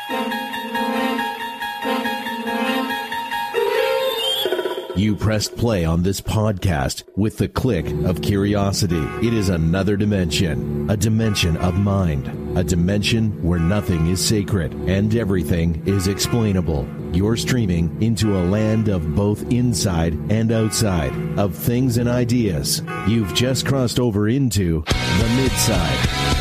You pressed play on this podcast with the click of curiosity. It is another dimension, a dimension of mind, a dimension where nothing is sacred and everything is explainable. You're streaming into a land of both inside and outside, of things and ideas. You've just crossed over into the Midside.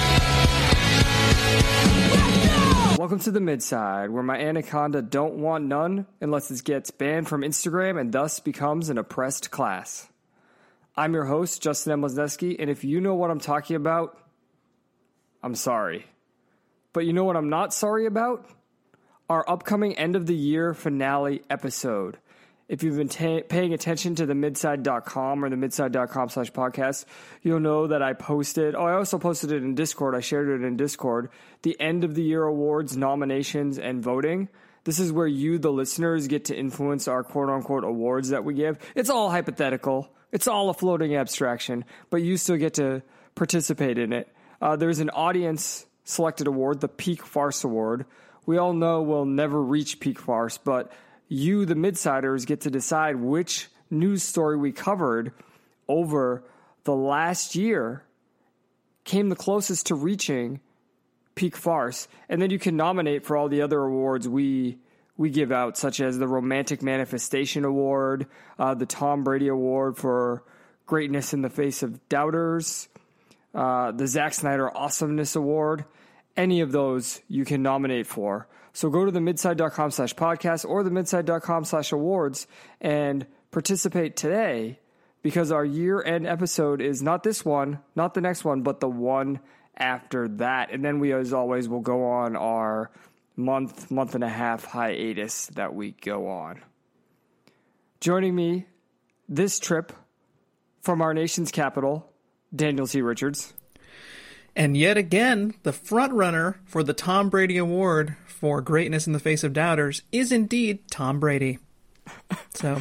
Welcome to the Midside, where my anaconda don't want none unless it gets banned from Instagram and thus becomes an oppressed class. I'm your host, Justin M. Lesneski, and if you know what I'm talking about, I'm sorry. But you know what I'm not sorry about? Our upcoming end-of-the-year finale episode. If you've been paying attention to the midside.com or the midside.com/podcast, you'll know that I posted, I also posted it in Discord, I shared it in Discord, the end of the year awards, nominations, and voting. This is where you, the listeners, get to influence our quote-unquote awards that we give. It's all hypothetical. It's all a floating abstraction, but you still get to participate in it. There's an audience-selected award, the Peak Farce Award. We all know we'll never reach peak farce, but you, the Midsiders, get to decide which news story we covered over the last year came the closest to reaching peak farce. And then you can nominate for all the other awards we give out, such as the Romantic Manifestation Award, the Tom Brady Award for Greatness in the Face of Doubters, the Zack Snyder Awesomeness Award. Any of those you can nominate for. So go to the midside.com/podcast or the midside.com/awards and participate today, because our year-end episode is not this one, not the next one, but the one after that. And then we, as always, will go on our month and a half hiatus that we go on. Joining me this trip from our nation's capital, Daniel T. Richards. And yet again, the front-runner for the Tom Brady Award for Greatness in the Face of Doubters is indeed Tom Brady. So,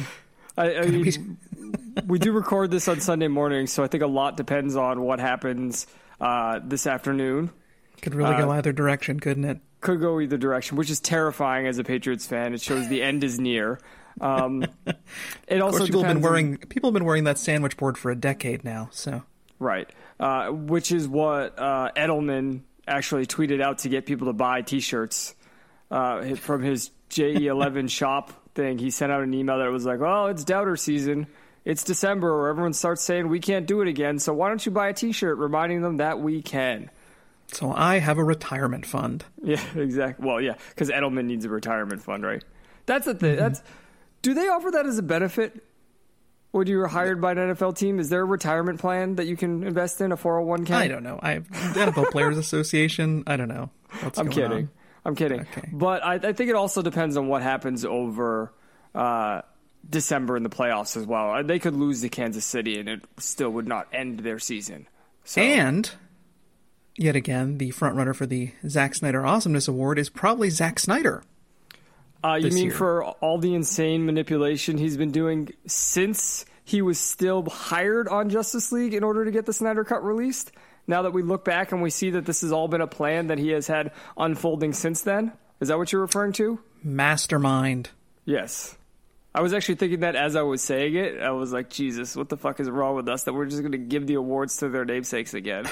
we do record this on Sunday morning, so I think a lot depends on what happens this afternoon. Could really go either direction, couldn't it? Could go either direction, which is terrifying as a Patriots fan. It shows the end is near. It also people have been wearing that sandwich board for a decade now. So right. Which is what Edelman actually tweeted out to get people to buy T-shirts from his JE11 shop thing. He sent out an email that was like, well, it's doubter season. It's December where everyone starts saying we can't do it again, so why don't you buy a T-shirt reminding them that we can? So I have a retirement fund. Yeah, exactly. Well, yeah, because Edelman needs a retirement fund, right? That's the thing. Mm-hmm. Do they offer that as a benefit? When you were hired by an NFL team, is there a retirement plan that you can invest in, a 401k? I don't know. I have NFL Players Association. I don't know. I'm kidding. Okay. But I think it also depends on what happens over December in the playoffs as well. They could lose to Kansas City, and it still would not end their season. So. And, yet again, the frontrunner for the Zack Snyder Awesomeness Award is probably Zack Snyder. You mean for all the insane manipulation he's been doing since he was still hired on Justice League in order to get the Snyder Cut released? Now that we look back and we see that this has all been a plan that he has had unfolding since then? Is that what you're referring to? Mastermind. Yes. I was actually thinking that as I was saying it. I was like, Jesus, what the fuck is wrong with us that we're just going to give the awards to their namesakes again?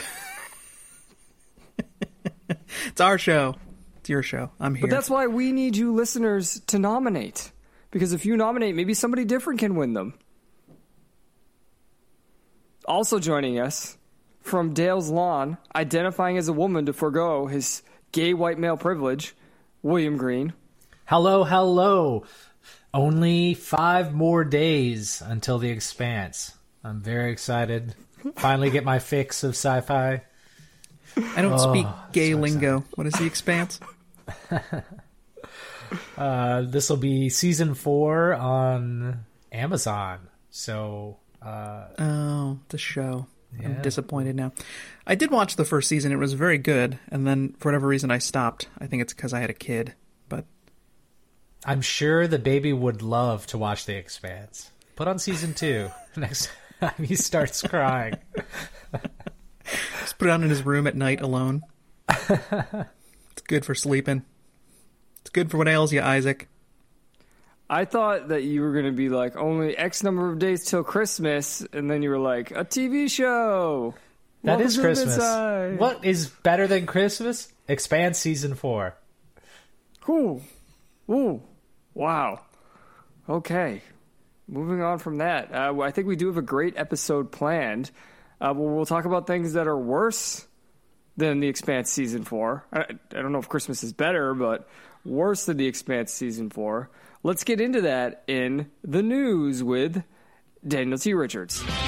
It's our show. It's your show. I'm here. But that's why we need you listeners to nominate. Because if you nominate, maybe somebody different can win them. Also joining us from Dale's Lawn, identifying as a woman to forego his gay white male privilege, William Green. Hello. Only 5 more days until The Expanse. I'm very excited. Finally get my fix of sci-fi. I don't speak gay lingo. What is The Expanse? This will be season 4 on Amazon. So, the show. Yeah. I'm disappointed now. I did watch the first season. It was very good. And then for whatever reason I stopped. I think it's because I had a kid. But I'm sure the baby would love to watch The Expanse. Put on season 2 next time he starts crying. Just put it on in his room at night alone. It's good for sleeping. good for what ails you, Isaac. I thought that you were going to be like, only X number of days till Christmas, and then you were like, a TV show. That Welcome is to Christmas. Midside. What is better than Christmas? Expanse Season 4. Cool. Ooh. Wow. Okay. Moving on from that. I think we do have a great episode planned. We'll talk about things that are worse than The Expanse Season 4. I don't know if Christmas is better, but worse than The Expanse Season 4. Let's get into that in the news with Daniel T. Richards. Well,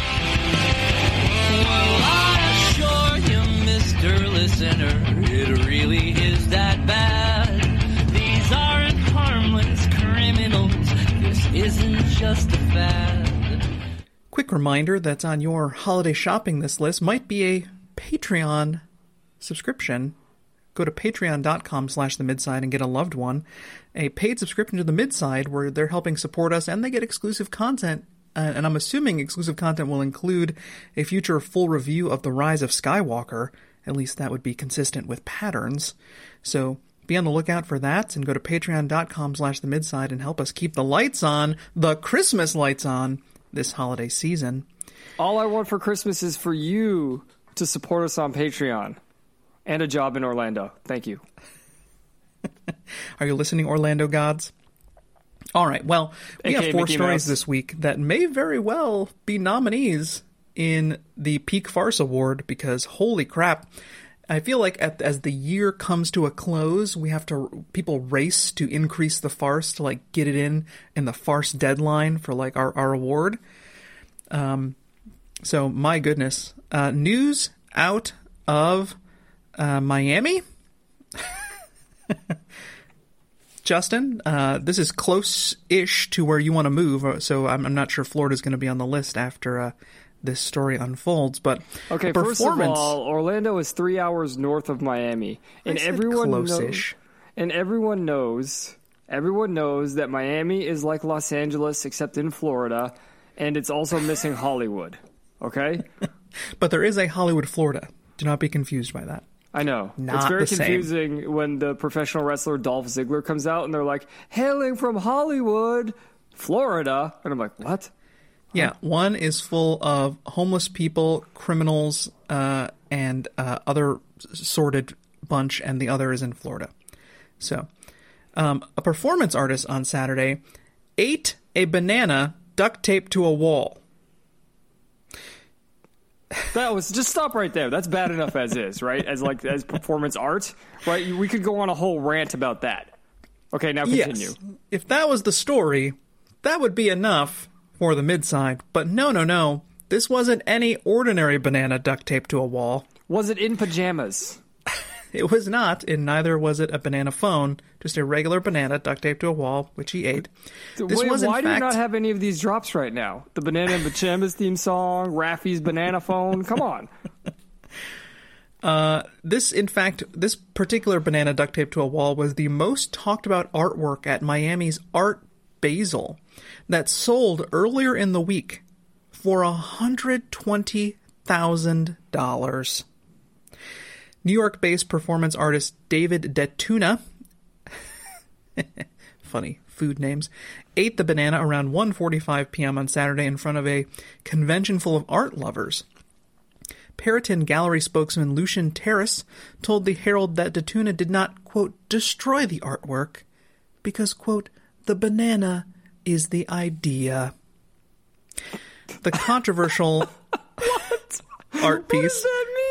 I assure you, Mr. Listener, it really is that bad. These aren't harmless criminals. This isn't just a fad. Quick reminder that on your holiday shopping this list might be a Patreon subscription. Go to patreon.com/themidside and get a loved one. A paid subscription to the Midside where they're helping support us and they get exclusive content. And I'm assuming exclusive content will include a future full review of The Rise of Skywalker. At least that would be consistent with patterns. So be on the lookout for that and go to patreon.com/themidside and help us keep the lights on, the Christmas lights on, this holiday season. All I want for Christmas is for you to support us on Patreon. And a job in Orlando. Thank you. Are you listening, Orlando gods? All right, well, we AKA have 4 Mickey stories Mouse. this week that may very well be nominees in the Peak Farce Award because, holy crap, I feel like as the year comes to a close, people race to increase the farce to, like, get it in the farce deadline for, like, our award. So, my goodness. News out of Miami? Justin, this is close-ish to where you want to move, so I'm not sure Florida's going to be on the list after this story unfolds. But Okay, first of all, Orlando is 3 hours north of Miami, and everyone close-ish. everyone knows that Miami is like Los Angeles except in Florida, and it's also missing Hollywood. Okay, But there is a Hollywood, Florida. Do not be confused by that. I know. Not it's very the same. confusing when the professional wrestler Dolph Ziggler comes out and they're like, hailing from Hollywood, Florida. And I'm like, what? Yeah, one is full of homeless people, criminals, and other sordid bunch, and the other is in Florida. So, a performance artist on Saturday ate a banana duct taped to a wall. That was just stop right there. That's bad enough as is, right? As performance art, right? We could go on a whole rant about that. Okay, now continue. Yes, if that was the story, that would be enough for the Midside. But no. This wasn't any ordinary banana duct taped to a wall. Was it in pajamas? It was not, and neither was it a banana phone, just a regular banana duct taped to a wall, which he ate. This was, in Why do you fact, not have any of these drops right now? The Banana and Pajamas theme song, Raffy's banana phone. Come on. this particular banana duct taped to a wall was the most talked about artwork at Miami's Art Basel that sold earlier in the week for $120,000. New York-based performance artist David DeTuna, funny food names, ate the banana around 1:45 p.m. on Saturday in front of a convention full of art lovers. Periton Gallery spokesman Lucian Terrace told the Herald that DeTuna did not, quote, destroy the artwork because, quote, the banana is the idea. The controversial art piece... What does that mean?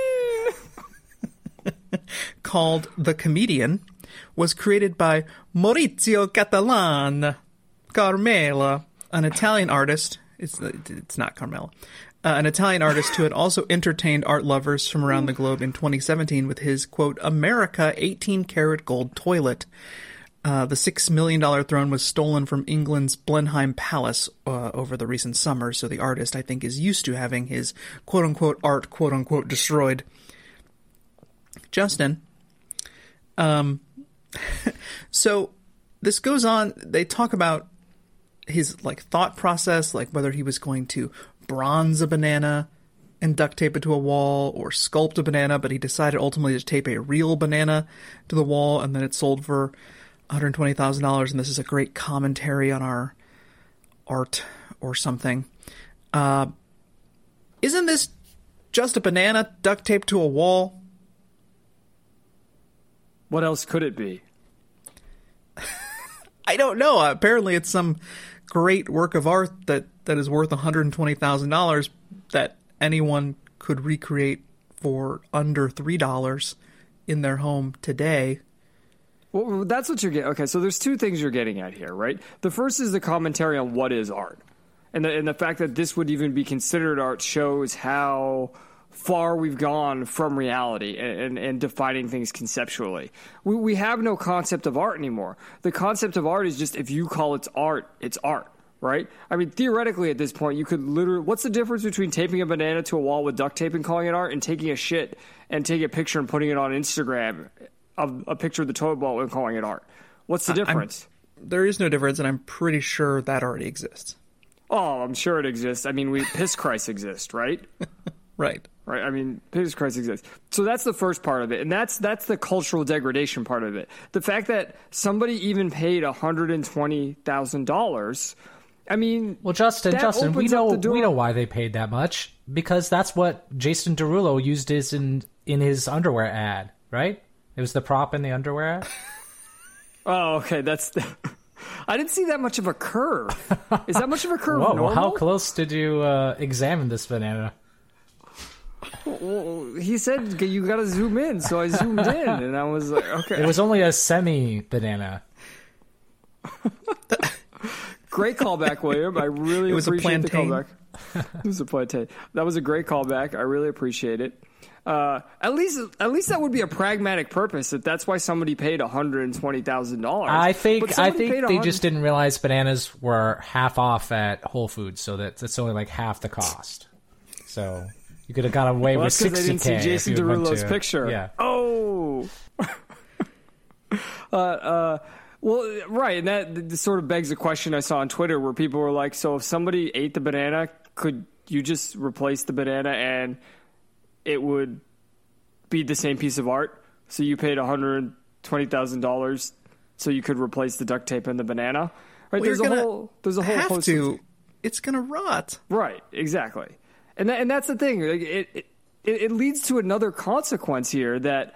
called The Comedian, was created by Maurizio Catalan Carmela, an Italian artist. It's not Carmela. An Italian artist who had also entertained art lovers from around the globe in 2017 with his, quote, America 18-karat gold toilet. The $6 million throne was stolen from England's Blenheim Palace over the recent summer, so the artist, I think, is used to having his quote-unquote art, quote-unquote, destroyed. Justin, so this goes on. They talk about his, like, thought process, like whether he was going to bronze a banana and duct tape it to a wall or sculpt a banana, but he decided ultimately to tape a real banana to the wall, and then it sold for $120,000, and this is a great commentary on our art or something. Isn't this just a banana duct taped to a wall? What else could it be? I don't know. Apparently it's some great work of art that is worth $120,000 that anyone could recreate for under $3 in their home today. Well, that's what you're getting. Okay, so there's two things you're getting at here, right? The first is the commentary on what is art. And the fact that this would even be considered art shows how far we've gone from reality and defining things conceptually. We have no concept of art anymore. The concept of art is just if you call it art, it's art, right? I mean, theoretically at this point, you could literally... What's the difference between taping a banana to a wall with duct tape and calling it art and taking a shit and taking a picture and putting it on Instagram of a picture of the toilet bowl and calling it art? What's the difference? There is no difference, and I'm pretty sure that already exists. Oh, I'm sure it exists. I mean, Piss Christ exists, right? Right. Right. I mean, Jesus Christ exists. So that's the first part of it. And that's the cultural degradation part of it. The fact that somebody even paid $120,000. I mean, well, Justin, we know why they paid that much, because that's what Jason Derulo used in his underwear ad, right? It was the prop in the underwear ad. Oh, okay. I didn't see that much of a curve. Is that much of a curve? Whoa, normal? How close did you examine this banana? Well, he said you got to zoom in, so I zoomed in, and I was like, okay. It was only a semi-banana. Great callback, William. I really appreciate the callback. It was a plantain. That was a great callback. I really appreciate it. At least that would be a pragmatic purpose. If that's why somebody paid $120,000. I think they just didn't realize bananas were half off at Whole Foods, so that's only like half the cost. So you could have got away with $60K. They didn't see Jason Derulo's picture. Yeah. Oh. Well, right, and that sort of begs a question I saw on Twitter where people were like, so if somebody ate the banana, could you just replace the banana and it would be the same piece of art? So you paid $120,000 so you could replace the duct tape and the banana? Right? Well, there's a whole host of... It's going to rot. Right, exactly. And that's the thing. Like, it leads to another consequence here that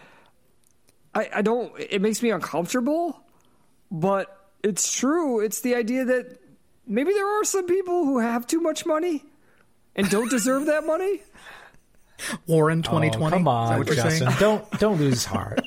I don't... It makes me uncomfortable, but it's true. It's the idea that maybe there are some people who have too much money and don't deserve that money. Warren 2020. Oh, come on, Justin. Don't lose heart.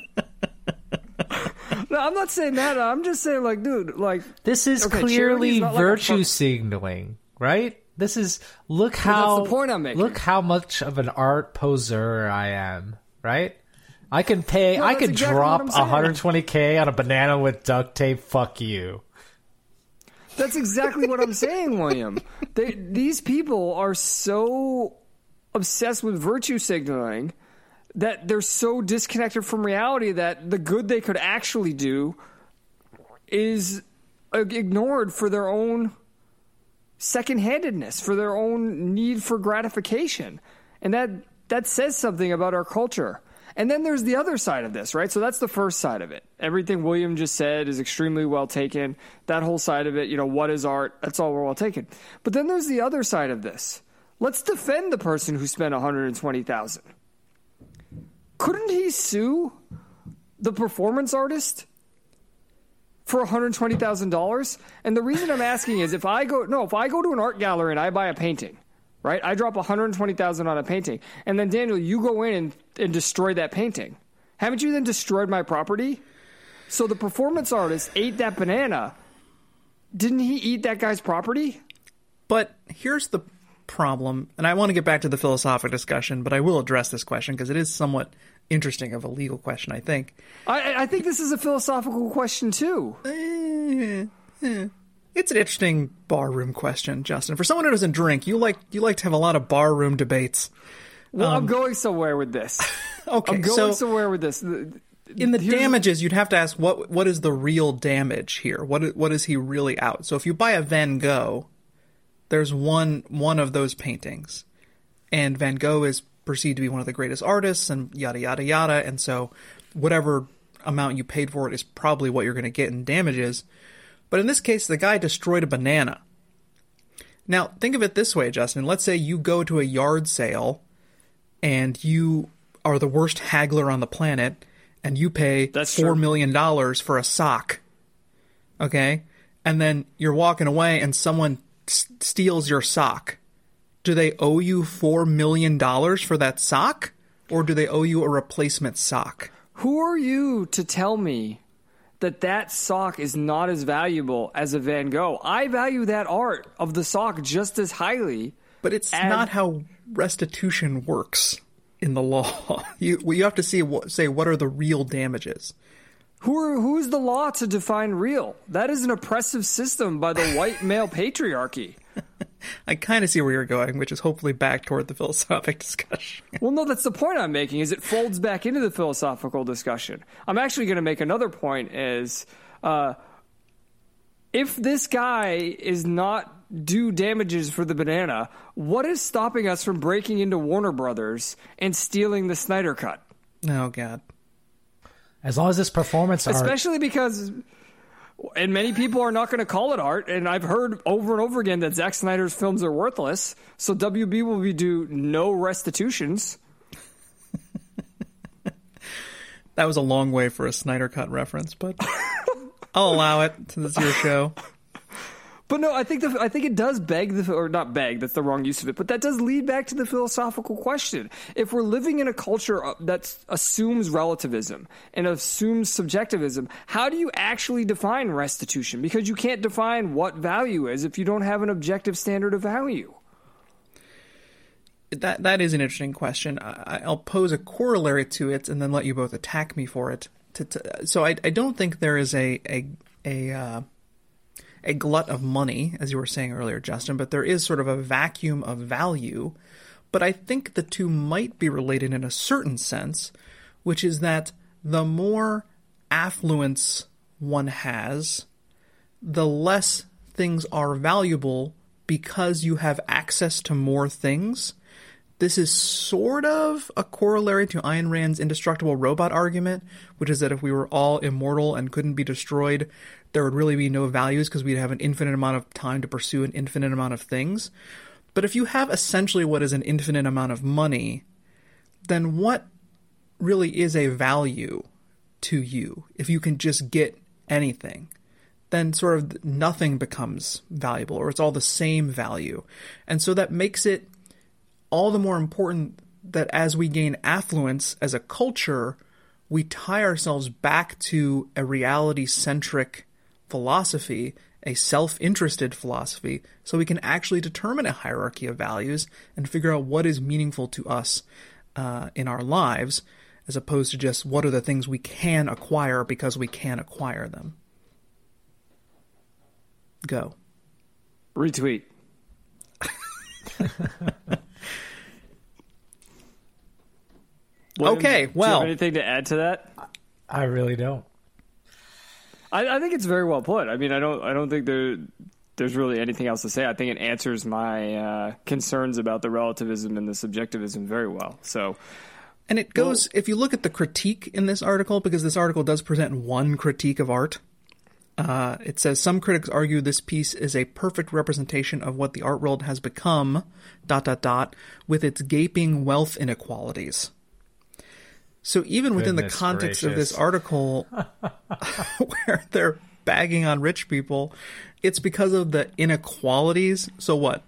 No, I'm not saying that. I'm just saying, like, dude, like... This is clearly virtue signaling, right? This is... That's the point I'm making. Look how much of an art poser I am, right? I can pay... No, I can drop $120K on a banana with duct tape. Fuck you. That's exactly what I'm saying, William. These people are so obsessed with virtue signaling that they're so disconnected from reality that the good they could actually do is ignored for their own second-handedness, for their own need for gratification. And that says something about our culture. And then there's the other side of this, right? So that's the first side of it. Everything William just said is extremely well taken. That whole side of it, what is art? That's all well taken. But then there's the other side of this. Let's defend the person who spent $120,000. Couldn't he sue the performance artist for $120,000? And the reason I'm asking is if I go to an art gallery and I buy a painting, right? I drop $120,000 on a painting, and then Daniel, you go in and destroy that painting. Haven't you then destroyed my property? So the performance artist ate that banana. Didn't he eat that guy's property? But here's the problem, and I want to get back to the philosophical discussion, but I will address this question because it is somewhat interesting of a legal question, I think. I think this is a philosophical question, too. It's an interesting barroom question, Justin. For someone who doesn't drink, you like to have a lot of barroom debates. Well, I'm going somewhere with this. Okay, I'm going somewhere with this. In the damages, you'd have to ask what is the real damage here? What is he really out? So if you buy a Van Gogh, there's one of those paintings, and Van Gogh is perceived to be one of the greatest artists, and yada yada yada. And so whatever amount you paid for it is probably what you're going to get in damages. But in this case, the guy destroyed a banana. Now, think of it this way, Justin. Let's say you go to a yard sale and you are the worst haggler on the planet and you pay $4 million for a sock. Okay? And then you're walking away and someone steals your sock. Do they owe you $4 million for that sock? Or do they owe you a replacement sock? Who are you to tell me that sock is not as valuable as a Van Gogh? I value that art of the sock just as highly. But it's not how restitution works in the law. You have to say what are the real damages. Who's the law to define real? That is an oppressive system by the white male patriarchy. I kind of see where you're going, which is hopefully back toward the philosophic discussion. Well, no, that's the point I'm making, is it folds back into the philosophical discussion. I'm actually going to make another point is, if this guy is not due damages for the banana, what is stopping us from breaking into Warner Brothers and stealing the Snyder Cut? Oh, God. As long as this performance art... Especially because... And many people are not going to call it art, and I've heard over and over again that Zack Snyder's films are worthless, so WB will be due no restitutions. That was a long way for a Snyder Cut reference, but I'll allow it since it's your show. But no, I think it does beg or not beg, that's the wrong use of it, but that does lead back to the philosophical question. If we're living in a culture that assumes relativism and assumes subjectivism, how do you actually define restitution? Because you can't define what value is if you don't have an objective standard of value. That is an interesting question. I'll pose a corollary to it and then let you both attack me for it. So I don't think there is a glut of money, as you were saying earlier, Justin, but there is sort of a vacuum of value. But I think the two might be related in a certain sense, which is that the more affluence one has, the less things are valuable because you have access to more things. This is sort of a corollary to Ayn Rand's indestructible robot argument, which is that if we were all immortal and couldn't be destroyed, there would really be no values because we'd have an infinite amount of time to pursue an infinite amount of things. But if you have essentially what is an infinite amount of money, then what really is a value to you? If you can just get anything, then sort of nothing becomes valuable, or it's all the same value. And so that makes it all the more important that as we gain affluence as a culture, we tie ourselves back to a reality-centric philosophy, a self-interested philosophy, so we can actually determine a hierarchy of values and figure out what is meaningful to us in our lives, as opposed to just what are the things we can acquire because we can acquire them. Go. Retweet. Okay, well... Do you have anything to add to that? I really don't. I think it's very well put. I mean, I don't think there's really anything else to say. I think it answers my concerns about the relativism and the subjectivism very well. So, and it goes, if you look at the critique in this article, because this article does present one critique of art, it says, some critics argue this piece is a perfect representation of what the art world has become, ... with its gaping wealth inequalities. So even within the context of this article, where they're bagging on rich people, it's because of the inequalities. So what?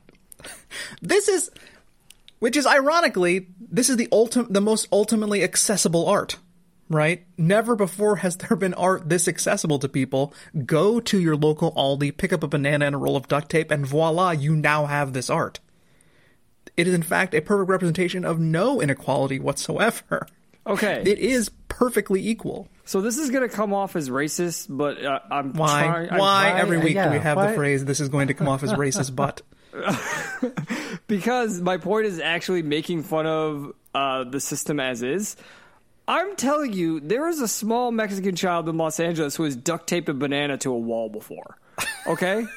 Which is ironically, this is the most ultimately accessible art, right? Never before has there been art this accessible to people. Go to your local Aldi, pick up a banana and a roll of duct tape, and voila, you now have this art. It is in fact a perfect representation of no inequality whatsoever. Okay. It is perfectly equal. So this is going to come off as racist, but I'm trying... Why every week do we have the phrase, this is going to come off as racist, but... Because my point is actually making fun of the system as is. I'm telling you, there is a small Mexican child in Los Angeles who has duct taped a banana to a wall before. Okay?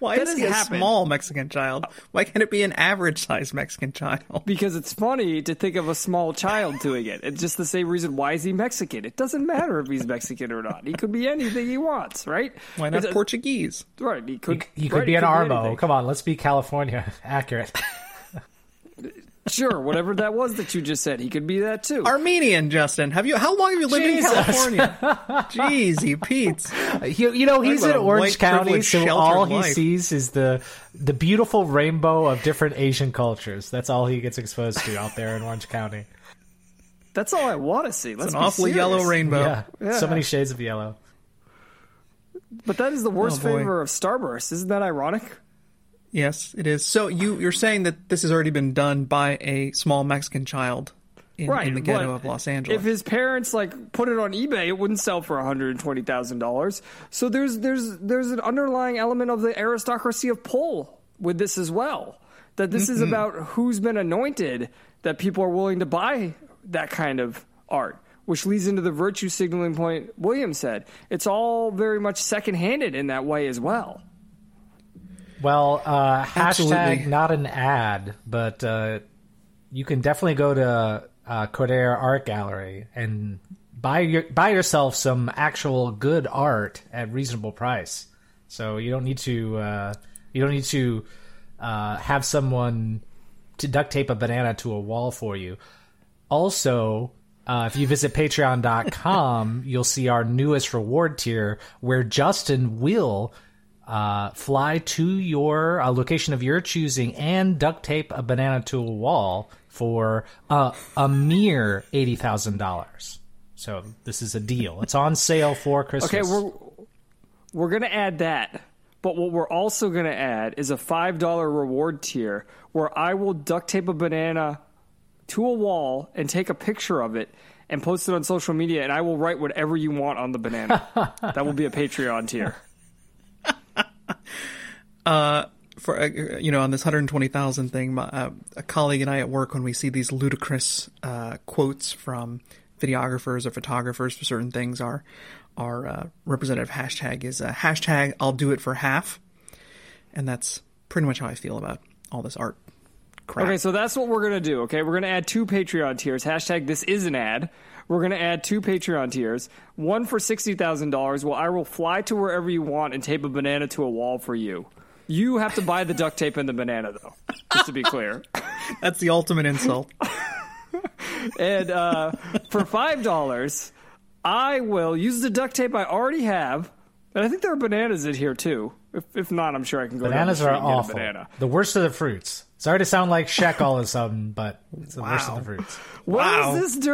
Why is he a small Mexican child? Why can't it be an average-sized Mexican child? Because it's funny to think of a small child doing it. It's just the same reason, why is he Mexican? It doesn't matter if he's Mexican or not. He could be anything he wants, right? Why not Portuguese? Right. He could be an Armo. Come on, let's be California accurate. Sure, whatever that was that you just said, he could be that too. Armenian, Justin. How long have you lived in California? Jeezy Pete's. He's in Orange County, so all he sees is the beautiful rainbow of different Asian cultures. That's all he gets exposed to out there in Orange County. That's all I want to see. It's an awfully yellow rainbow. Yeah, so many shades of yellow. But that is the worst flavor of Starburst. Isn't that ironic? Yes, it is. So you're saying that this has already been done by a small Mexican child in the ghetto of Los Angeles. If his parents put it on eBay, it wouldn't sell for $120,000. So there's an underlying element of the aristocracy of pull with this as well. That this is about who's been anointed, that people are willing to buy that kind of art, which leads into the virtue signaling point William said. It's all very much second-handed in that way as well. Well, hashtag not an ad, but you can definitely go to Cordair Art Gallery and buy yourself some actual good art at reasonable price. So you don't need to have someone to duct tape a banana to a wall for you. Also, if you visit patreon.com, you'll see our newest reward tier where Justin will fly to your location of your choosing and duct tape a banana to a wall for a mere $80,000. So this is a deal. It's on sale for Christmas. Okay, we're going to add that. But what we're also going to add is a $5 reward tier where I will duct tape a banana to a wall and take a picture of it and post it on social media, and I will write whatever you want on the banana. That will be a Patreon tier. For on this 120,000 thing, a colleague and I at work, when we see these ludicrous quotes from videographers or photographers for certain things, our representative hashtag is hashtag I'll do it for half, and that's pretty much how I feel about all this art crap. Okay, so that's what we're gonna do. Okay, we're gonna add 2 Patreon tiers. Hashtag this is an ad. We're going to add 2 Patreon tiers. One for $60,000. Well, I will fly to wherever you want and tape a banana to a wall for you. You have to buy the duct tape and the banana, though, just to be clear. That's the ultimate insult. And for $5, I will use the duct tape I already have. And I think there are bananas in here, too. If not, I'm sure I can go Bananas down the street are and get awful. a banana. The worst of the fruits. Sorry to sound like Shaq all of a sudden, but it's the worst of the fruits. Where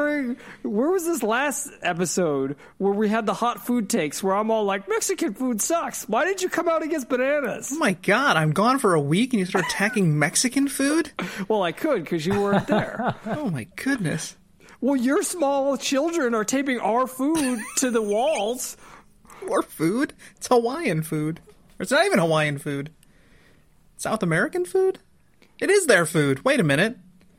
was this last episode where we had the hot food takes where I'm all like, Mexican food sucks. Why did you come out against bananas? Oh my God, I'm gone for a week and you start attacking Mexican food? Well, I could because you weren't there. Oh my goodness. Well, your small children are taping our food to the walls. Our food? It's Hawaiian food. Or it's not even Hawaiian food. South American food? It is their food. Wait a minute.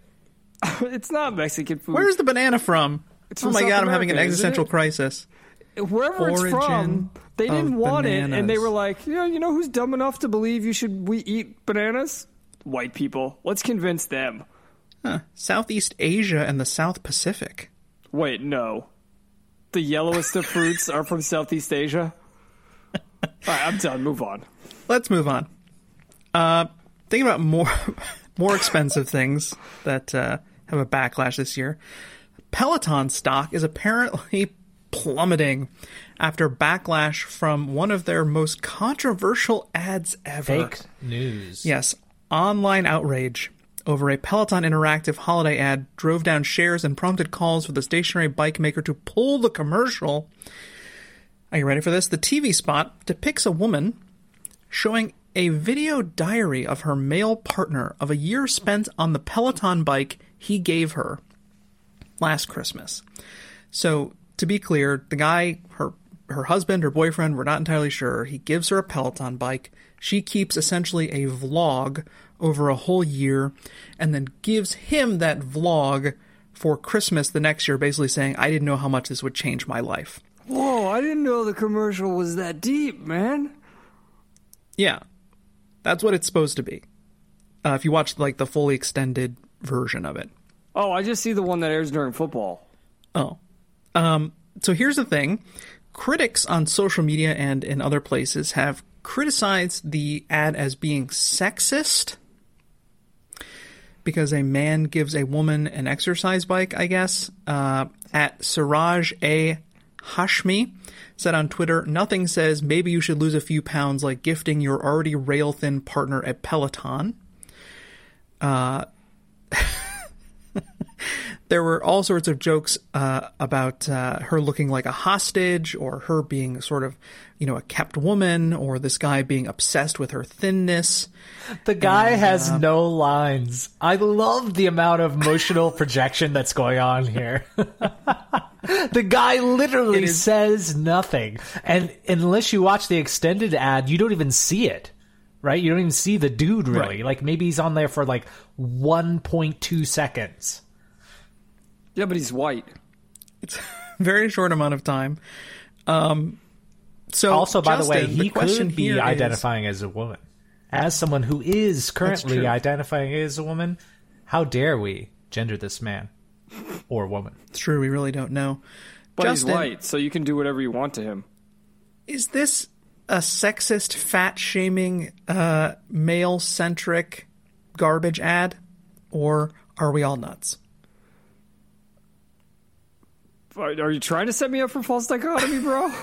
It's not Mexican food. Where's the banana from? It's oh my South God, America, I'm having an existential crisis. Wherever it's from, they didn't want it, and they were like, you know who's dumb enough to believe we eat bananas? White people. Let's convince them. Huh. Southeast Asia and the South Pacific. Wait, no. The yellowest of fruits are from Southeast Asia? All right, I'm done. Move on. Let's move on. Thinking about more expensive things that have a backlash this year. Peloton stock is apparently plummeting after backlash from one of their most controversial ads ever. Fake news. Yes, online outrage over a Peloton Interactive holiday ad drove down shares and prompted calls for the stationary bike maker to pull the commercial. Are you ready for this? The TV spot depicts a woman showing a video diary of her male partner of a year spent on the Peloton bike he gave her last Christmas. So, to be clear, the guy, her husband or boyfriend, we're not entirely sure, he gives her a Peloton bike. She keeps essentially a vlog over a whole year and then gives him that vlog for Christmas the next year, basically saying, I didn't know how much this would change my life. Whoa, I didn't know the commercial was that deep, man. Yeah. That's what it's supposed to be. If you watch like the fully extended version of it. Oh, I just see the one that airs during football. Oh. So here's the thing. Critics on social media and in other places have criticized the ad as being sexist because a man gives a woman an exercise bike, I guess. At Siraj A. Hashmi said on Twitter, nothing says maybe you should lose a few pounds like gifting your already rail-thin partner a Peloton. There were all sorts of jokes about her looking like a hostage, or her being sort of, a kept woman, or this guy being obsessed with her thinness. The guy has no lines. I love the amount of emotional projection that's going on here. The guy literally says nothing. And unless you watch the extended ad, you don't even see it. Right? You don't even see the dude, really. Right. Like, maybe he's on there for, 1.2 seconds. Yeah, but he's white. It's a very short amount of time. So, also, by the way, he could be identifying as a woman. As someone who is currently identifying as a woman, how dare we gender this man or woman? It's true, we really don't know. But Justin, he's white, so you can do whatever you want to him. Is this a sexist, fat-shaming, male-centric garbage ad? Or are we all nuts? Are you trying to set me up for false dichotomy, bro?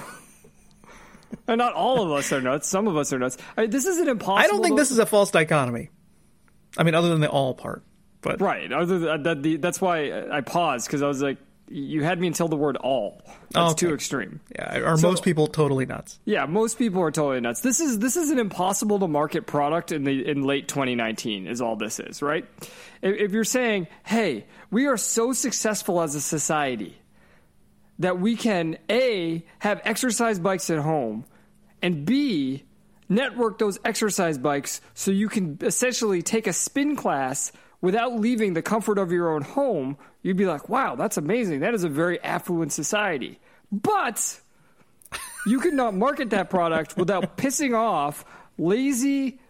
And not all of us are nuts. Some of us are nuts. This is an impossible... I don't think this is a false dichotomy. I mean, other than the all part. But right. That's why I paused, because I was like, you had me until the word all. That's too extreme. Yeah. Are most people totally nuts? Yeah, most people are totally nuts. This is an impossible to market product in late 2019 is all this is, right? If you're saying, hey, we are so successful as a society that we can, A, have exercise bikes at home, and B, network those exercise bikes so you can essentially take a spin class without leaving the comfort of your own home, you'd be like, wow, that's amazing. That is a very affluent society. But you could not market that product without pissing off lazy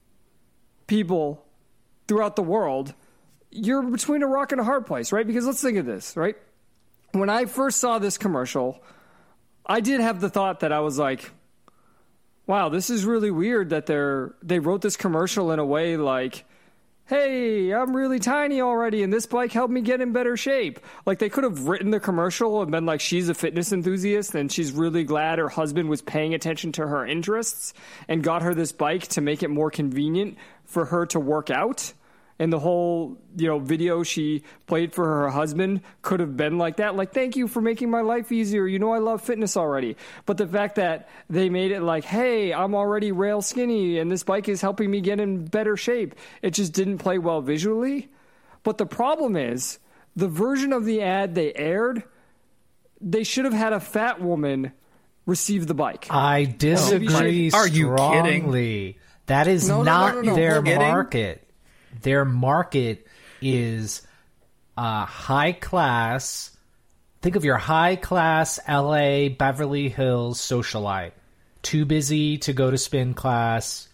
people throughout the world. You're between a rock and a hard place, right? Because let's think of this, right? When I first saw this commercial, I did have the thought that I was like, wow, this is really weird that they wrote this commercial in a way like, hey, I'm really tiny already, and this bike helped me get in better shape. Like, they could have written the commercial and been like, she's a fitness enthusiast, and she's really glad her husband was paying attention to her interests and got her this bike to make it more convenient for her to work out. And the whole, video she played for her husband could have been like that. Like, thank you for making my life easier. I love fitness already. But the fact that they made it like, hey, I'm already rail skinny and this bike is helping me get in better shape, it just didn't play well visually. But the problem is, the version of the ad they aired, they should have had a fat woman receive the bike. I disagree strongly. Are you kidding? That is not their market. Their market is high class. Think of your high class LA Beverly Hills socialite. Too busy to go to spin class.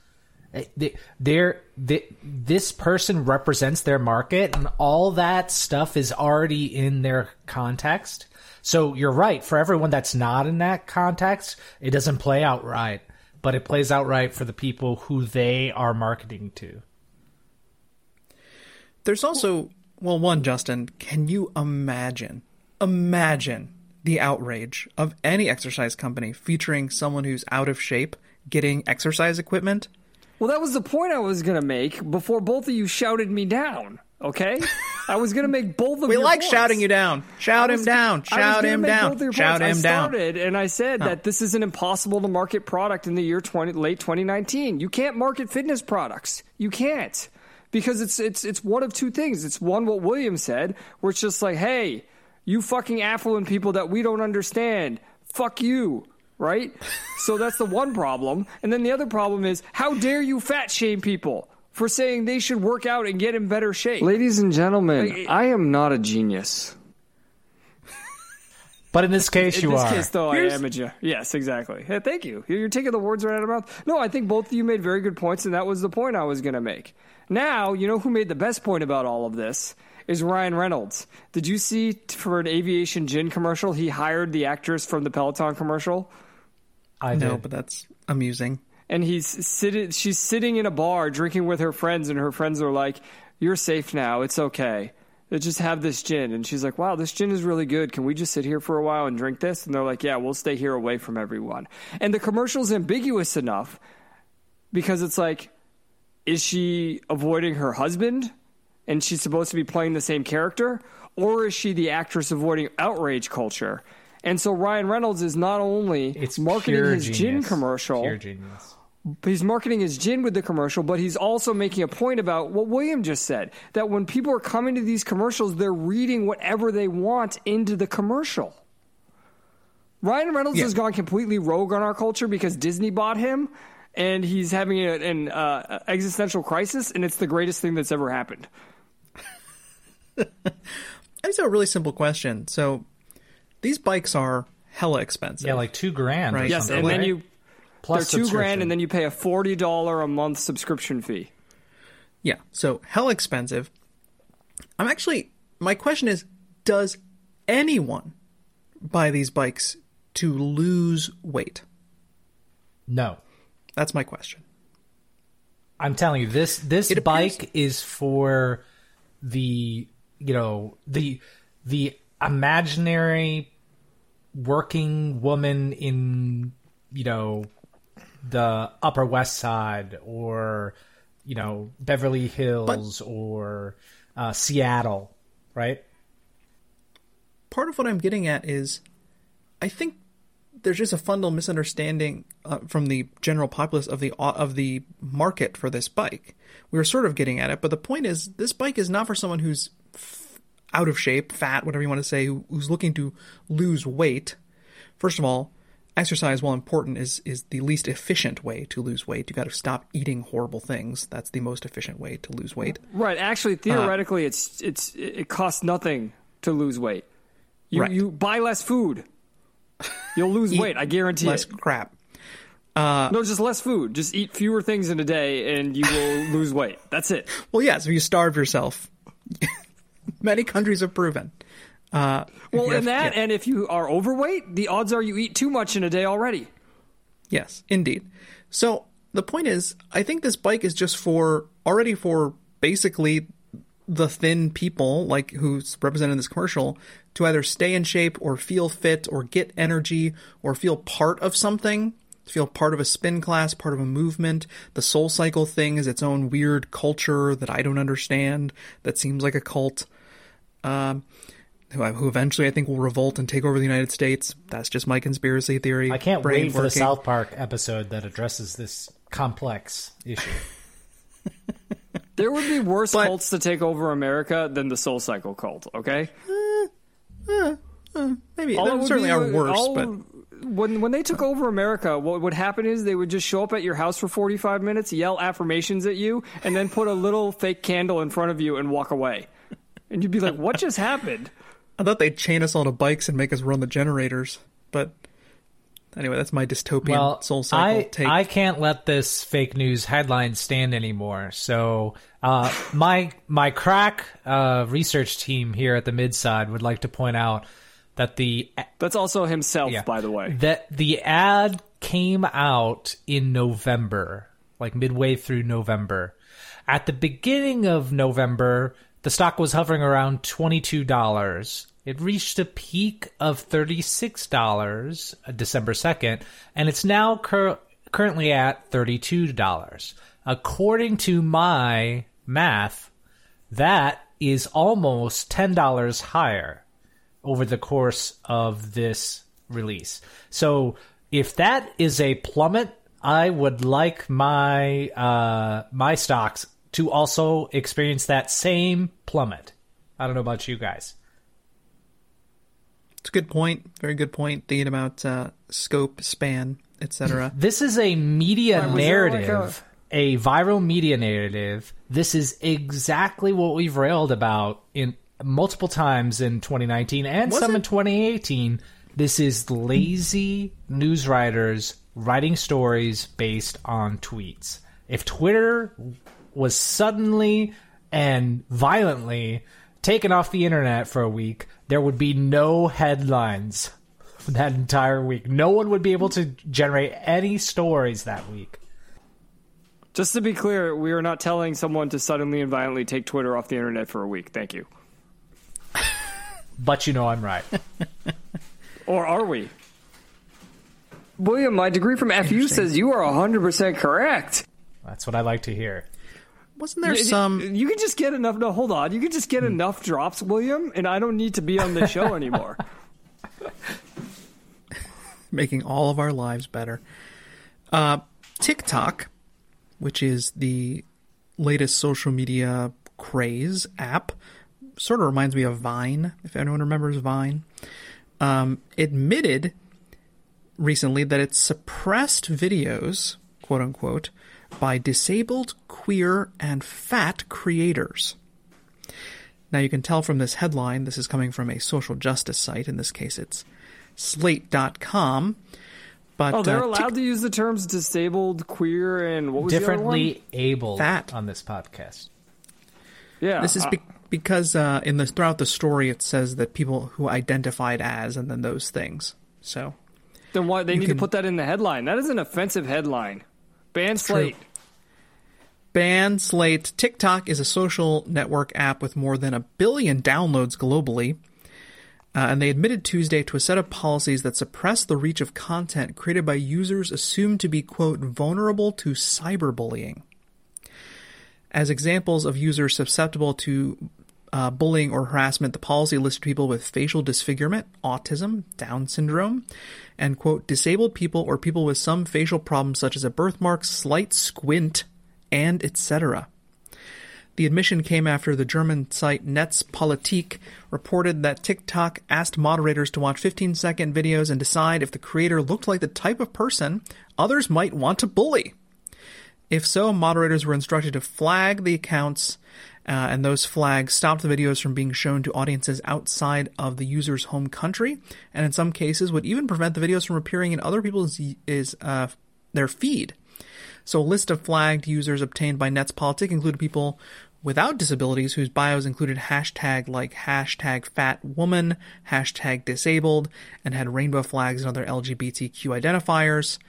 This person represents their market, and all that stuff is already in their context. So you're right. For everyone that's not in that context, it doesn't play out right. But it plays out right for the people who they are marketing to. There's also, one, Justin, can you imagine the outrage of any exercise company featuring someone who's out of shape getting exercise equipment? Well, that was the point I was going to make before both of you shouted me down, okay? I was going to make both of We your like points. shouting you down. Shout him down. Shout him down. Shout him down. I started and I said that this is an impossible to market product in the year late 2019. You can't market fitness products. You can't. Because it's one of two things. It's one, what William said, where it's just like, hey, you fucking affluent people that we don't understand, fuck you, right? So that's the one problem. And then the other problem is, how dare you fat shame people for saying they should work out and get in better shape? Ladies and gentlemen, I am not a genius. But in this case, you are. In this case, though, I am a yes, exactly. Hey, thank you. You're taking the words right out of my mouth. No, I think both of you made very good points, and that was the point I was going to make. Now, you know who made the best point about all of this is Ryan Reynolds. Did you see for an Aviation Gin commercial, he hired the actress from the Peloton commercial? I know, but that's amusing. And she's sitting in a bar drinking with her friends, and her friends are like, "You're safe now. It's okay. Just have this gin." And she's like, "Wow, this gin is really good. Can we just sit here for a while and drink this?" And they're like, "Yeah, we'll stay here away from everyone." And the commercial's ambiguous enough because it's like, is she avoiding her husband and she's supposed to be playing the same character? Or is she the actress avoiding outrage culture? And so Ryan Reynolds is not only marketing his gin commercial. Pure genius. He's marketing his gin with the commercial, but he's also making a point about what William just said, that when people are coming to these commercials, they're reading whatever they want into the commercial. Ryan Reynolds has gone completely rogue on our culture because Disney bought him, and he's having an existential crisis, and it's the greatest thing that's ever happened. I just have a really simple question. So these bikes are hella expensive. Yeah, like $2,000. Right? Yes, and then you... Plus they're $2,000, and then you pay a $40 a month subscription fee. Yeah, so hell expensive. My question is, does anyone buy these bikes to lose weight? No. That's my question. I'm telling you, this bike is for the imaginary working woman in, the Upper West Side or, Beverly Hills or Seattle, right? Part of what I'm getting at is I think there's just a fundamental misunderstanding from the general populace of the market for this bike. We were sort of getting at it, but the point is this bike is not for someone who's out of shape, fat, whatever you want to say, who's looking to lose weight. First of all, exercise, while important, is the least efficient way to lose weight. You got to stop eating horrible things. That's the most efficient way to lose weight. Right. Actually, theoretically, it costs nothing to lose weight. You buy less food, you'll lose weight. I guarantee less crap. No, just less food. Just eat fewer things in a day, and you will lose weight. That's it. Well, yeah. So you starve yourself. Many countries have proven. And if you are overweight, the odds are you eat too much in a day already. Yes, indeed. So the point is, I think this bike is just for basically the thin people, like who's represented in this commercial, to either stay in shape or feel fit or get energy or feel part of something, feel part of a spin class, part of a movement. The Soul Cycle thing is its own weird culture that I don't understand, that seems like a cult. Who eventually I think will revolt and take over the United States. That's just my conspiracy theory. I can't wait for the South Park episode that addresses this complex issue. There would be worse cults to take over America than the Soul Cycle cult, okay? Maybe. There certainly are worse, but... When they took over America, what would happen is they would just show up at your house for 45 minutes, yell affirmations at you, and then put a little fake candle in front of you and walk away. And you'd be like, what just happened? I thought they'd chain us all to bikes and make us run the generators. But anyway, that's my dystopian Soul Cycle take. I can't let this fake news headline stand anymore. So my crack research team here at the Midside would like to point out that that's also himself, by the way. That the ad came out in November, like midway through November. At the beginning of November, the stock was hovering around $22. It reached a peak of $36 December 2nd, and it's now currently at $32. According to my math, that is almost $10 higher over the course of this release. So if that is a plummet, I would like my my stocks to also experience that same plummet. I don't know about you guys. It's a good point. Very good point. Thinking about scope, span, etc. This is a media narrative, a viral media narrative. This is exactly what we've railed about in multiple times in 2019 and some in 2018. This is lazy news writers writing stories based on tweets. If Twitter was suddenly and violently taken off the internet for a week, there would be no headlines for that entire week. No one would be able to generate any stories that week. Just to be clear, we are not telling someone to suddenly and violently take Twitter off the internet for a week. Thank you. But you know I'm right. Or are we? William, my degree from FU says you are 100% correct. That's what I like to hear. Wasn't there some... You can just get enough... No, hold on. You can just get enough drops, William, and I don't need to be on this show anymore. Making all of our lives better. TikTok, which is the latest social media craze app, sort of reminds me of Vine, if anyone remembers Vine, admitted recently that it suppressed videos, quote unquote, by disabled, queer, and fat creators. Now you can tell from this headline, this is coming from a social justice site. In this case, it's Slate.com. But, they're allowed to use the terms disabled, queer, and what was differently the other one? Abled fat on this podcast. Yeah. This is because throughout the story it says that people who identified as and then those things. So then why they need to put that in the headline? That is an offensive headline. Ban Slate. True. Ban Slate. TikTok is a social network app with more than 1 billion downloads globally. And they admitted Tuesday to a set of policies that suppress the reach of content created by users assumed to be, quote, vulnerable to cyberbullying. As examples of users susceptible to bullying or harassment, the policy listed people with facial disfigurement, autism, Down syndrome, and, quote, disabled people or people with some facial problems such as a birthmark, slight squint, and etc. The admission came after the German site Netzpolitik reported that TikTok asked moderators to watch 15-second videos and decide if the creator looked like the type of person others might want to bully. If so, moderators were instructed to flag the accounts, and those flags stopped the videos from being shown to audiences outside of the user's home country, and in some cases would even prevent the videos from appearing in other people's their feed. So a list of flagged users obtained by Netzpolitik included people without disabilities whose bios included hashtag like hashtag fat woman, hashtag disabled, and had rainbow flags and other LGBTQ identifiers.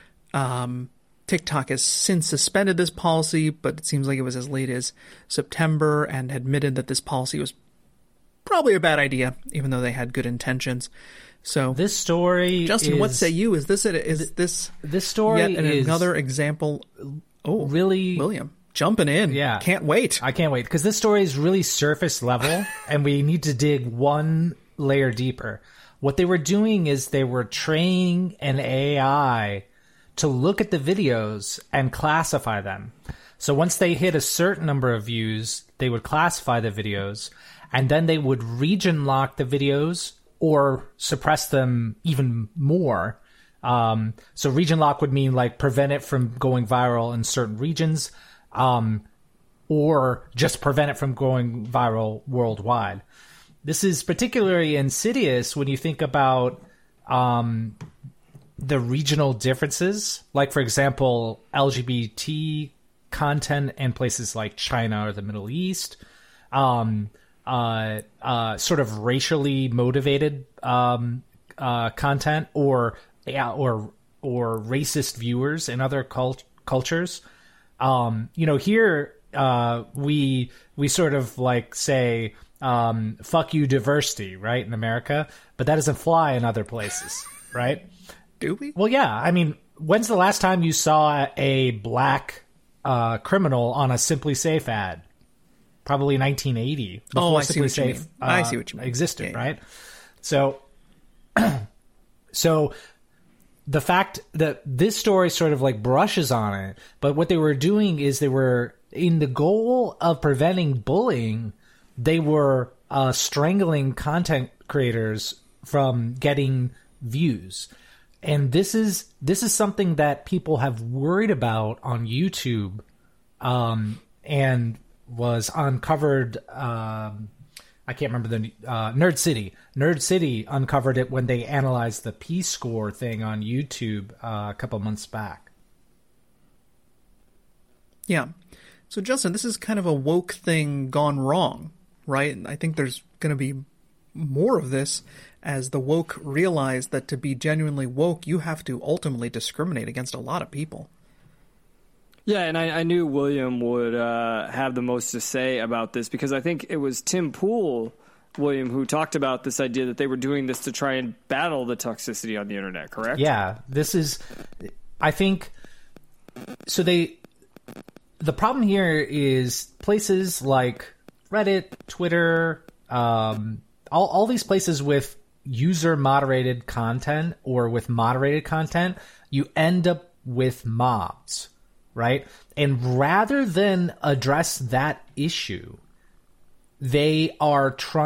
TikTok has since suspended this policy, but it seems like it was as late as September and admitted that this policy was probably a bad idea, even though they had good intentions. So this story, Justin, what say you? Is this this story yet is another example? Oh, really, William, jumping in. Yeah, can't wait. I can't wait because this story is really surface level, and we need to dig one layer deeper. What they were doing is they were training an AI to look at the videos and classify them. So once they hit a certain number of views, they would classify the videos, and then they would region lock the videos or suppress them even more. So region lock would mean like prevent it from going viral in certain regions, or just prevent it from going viral worldwide. This is particularly insidious when you think about the regional differences, like, for example, LGBT content in places like China or the Middle East, sort of racially motivated content, or racist viewers in other cultures. Here we sort of like say, fuck you diversity, right, in America, but that doesn't fly in other places, right? Do we? Well, yeah. I mean, when's the last time you saw a black criminal on a Simply Safe ad? Probably 1980. Before I see what you mean. I see what you mean. Existed, yeah. Right? So the fact that this story sort of like brushes on it, but what they were doing is they were, in the goal of preventing bullying, they were strangling content creators from getting views. And this is something that people have worried about on YouTube, and was uncovered I can't remember the Nerd City. Nerd City uncovered it when they analyzed the P-score thing on YouTube a couple months back. Yeah. So, Justin, this is kind of a woke thing gone wrong, right? I think there's going to be more of this as the woke realize that to be genuinely woke, you have to ultimately discriminate against a lot of people. Yeah, and I knew William would have the most to say about this because I think it was Tim Pool, William, who talked about this idea that they were doing this to try and battle the toxicity on the internet, correct? Yeah, this is, I think, so the problem here is places like Reddit, Twitter, all these places with user-moderated content or with moderated content, you end up with mobs. Right? And rather than address that issue, they are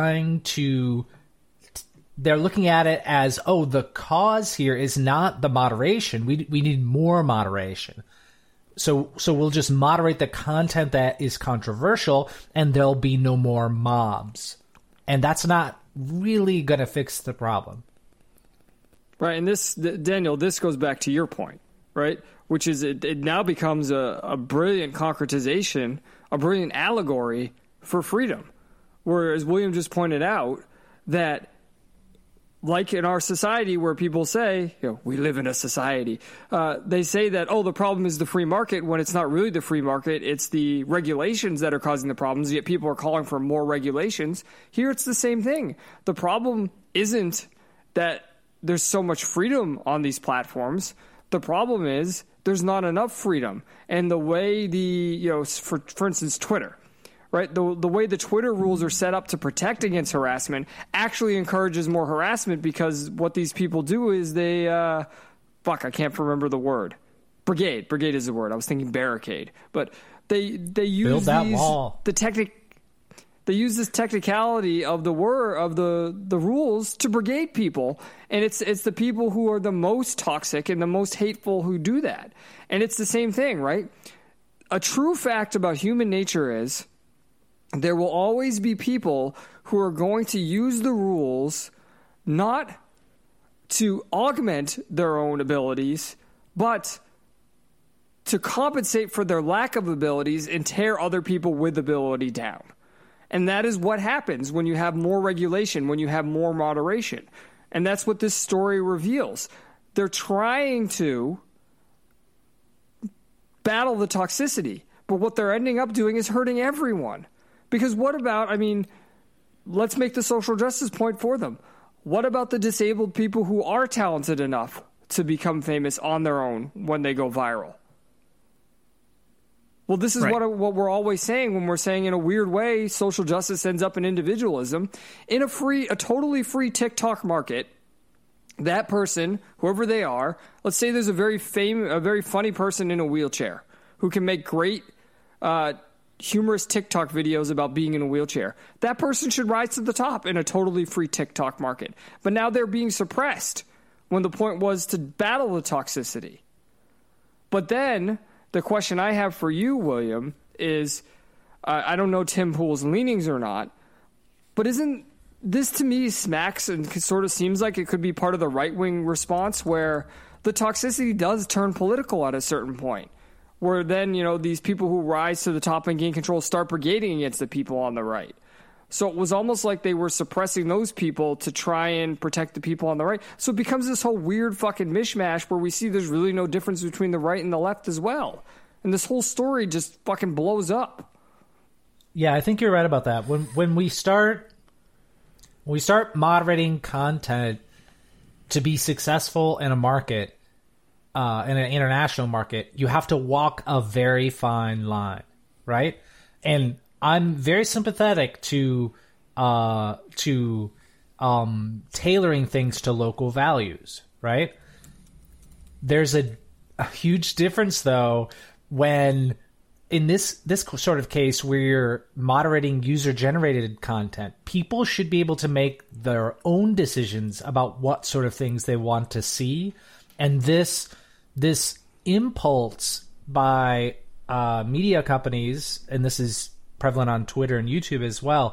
they're looking at it as, oh, the cause here is not the moderation. We need more moderation. So we'll just moderate the content that is controversial and there'll be no more mobs. And that's not really going to fix the problem. Right. And this, Daniel, this goes back to your point, right? Which is it now becomes a brilliant concretization, a brilliant allegory for freedom. Whereas William just pointed out that, like in our society where people say, we live in a society, they say that, the problem is the free market when it's not really the free market. It's the regulations that are causing the problems, yet people are calling for more regulations. Here it's the same thing. The problem isn't that there's so much freedom on these platforms. The problem is there's not enough freedom. And the way for instance, Twitter, right? The way the Twitter rules are set up to protect against harassment actually encourages more harassment because what these people do is they, I can't remember the word. Brigade is the word. I was thinking barricade. But they use build that wall. They use this technicality of the rules to brigade people, and it's the people who are the most toxic and the most hateful who do that. And it's the same thing, right? A true fact about human nature is there will always be people who are going to use the rules not to augment their own abilities, but to compensate for their lack of abilities and tear other people with ability down. And that is what happens when you have more regulation, when you have more moderation. And that's what this story reveals. They're trying to battle the toxicity, but what they're ending up doing is hurting everyone. Because let's make the social justice point for them. What about the disabled people who are talented enough to become famous on their own when they go viral? Well, this is right. what we're always saying when we're saying in a weird way, social justice ends up in individualism. In a totally free TikTok market, that person, whoever they are, let's say there's a very funny person in a wheelchair who can make great, humorous TikTok videos about being in a wheelchair. That person should rise to the top in a totally free TikTok market. But now they're being suppressed when the point was to battle the toxicity. But then the question I have for you, William, is I don't know Tim Pool's leanings or not, but isn't this to me smacks and sort of seems like it could be part of the right-wing response where the toxicity does turn political at a certain point, where then, these people who rise to the top and gain control start brigading against the people on the right. So it was almost like they were suppressing those people to try and protect the people on the right. So it becomes this whole weird fucking mishmash where we see there's really no difference between the right and the left as well. And this whole story just fucking blows up. Yeah, I think you're right about that. When we start moderating content to be successful in a market, in an international market, you have to walk a very fine line, right? And I'm very sympathetic to tailoring things to local values, right? There's a huge difference, though, when in this sort of case where you're moderating user-generated content, people should be able to make their own decisions about what sort of things they want to see. And this impulse by media companies, and this is prevalent on Twitter and YouTube as well,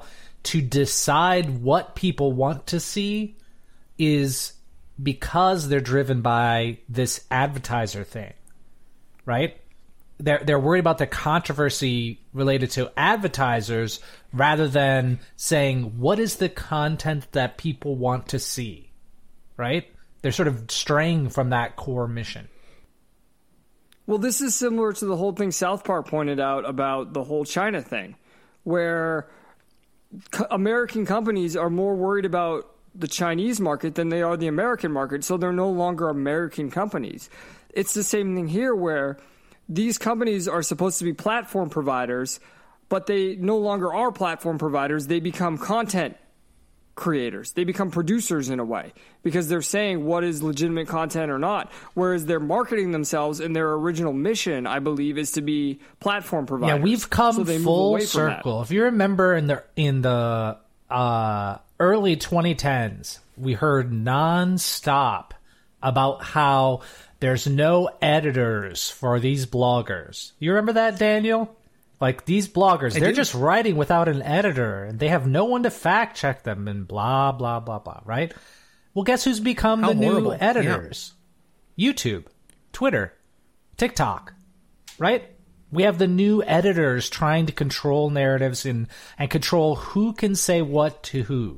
to decide what people want to see is because they're driven by this advertiser thing, right? They're worried about the controversy related to advertisers rather than saying, what is the content that people want to see, right? They're sort of straying from that core mission. Well, this is similar to the whole thing South Park pointed out about the whole China thing, where American companies are more worried about the Chinese market than they are the American market, so they're no longer American companies. It's the same thing here where these companies are supposed to be platform providers, but they no longer are platform providers. They become content creators. They become producers in a way because they're saying what is legitimate content or not, whereas they're marketing themselves and their original mission, I believe, is to be platform providers. Yeah, we've come full circle. If you remember in the early 2010s, we heard nonstop about how there's no editors for these bloggers. You remember that, Daniel? Like, these bloggers, they're just writing without an editor, and they have no one to fact check them, and blah, blah, blah, blah, right? Well, guess who's become the new editors? Yeah. YouTube, Twitter, TikTok, right? We have the new editors trying to control narratives and control who can say what to who.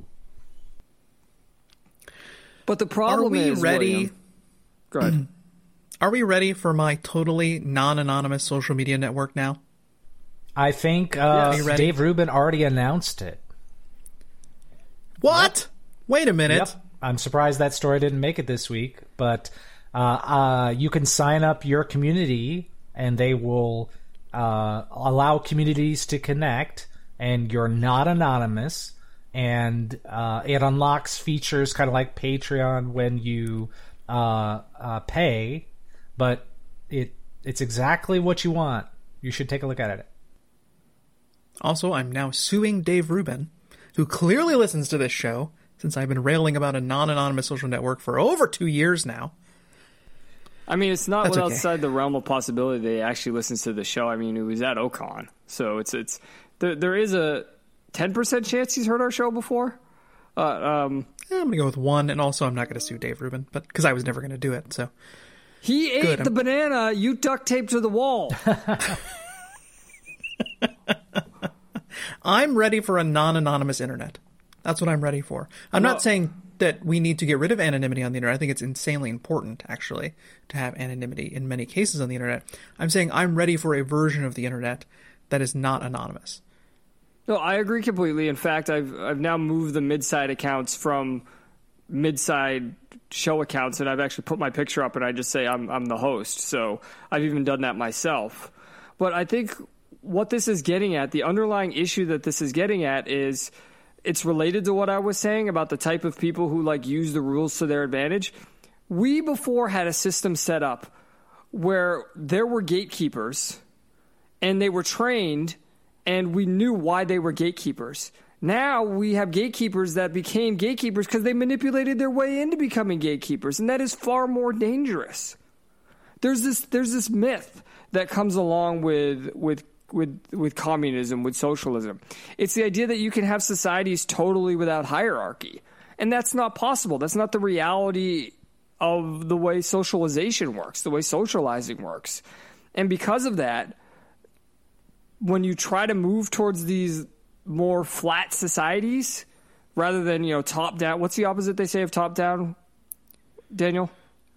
But the problem is, ready? Go ahead. Are we ready for my totally non-anonymous social media network now? I think Dave Rubin already announced it. What? Yep. Wait a minute. Yep. I'm surprised that story didn't make it this week, but you can sign up your community, and they will allow communities to connect, and you're not anonymous, and it unlocks features kind of like Patreon when you pay, but it's exactly what you want. You should take a look at it. Also, I'm now suing Dave Rubin, who clearly listens to this show, since I've been railing about a non-anonymous social network for over 2 years now. I mean, it's not outside the realm of possibility that he actually listens to the show. I mean, it was at Ocon. So there is a 10% chance he's heard our show before. I'm going to go with 1, and also I'm not going to sue Dave Rubin, but because I was never going to do it. So he ate the banana you duct taped to the wall. I'm ready for a non-anonymous internet. That's what I'm ready for. I'm not saying that we need to get rid of anonymity on the internet. I think it's insanely important, actually, to have anonymity in many cases on the internet. I'm saying I'm ready for a version of the internet that is not anonymous. No, I agree completely. In fact, I've now moved the Midside accounts from Midside show accounts, and I've actually put my picture up, and I just say I'm the host. So I've even done that myself. But I think what this is getting at, the underlying issue that this is getting at is it's related to what I was saying about the type of people who use the rules to their advantage. We before had a system set up where there were gatekeepers and they were trained and we knew why they were gatekeepers. Now we have gatekeepers that became gatekeepers because they manipulated their way into becoming gatekeepers, and that is far more dangerous. There's this myth that comes along with communism, with socialism. It's the idea that you can have societies totally without hierarchy. And that's not possible. That's not the reality of the way socialization works, the way socializing works. And because of that, when you try to move towards these more flat societies rather than, top down, what's the opposite they say of top down, Daniel?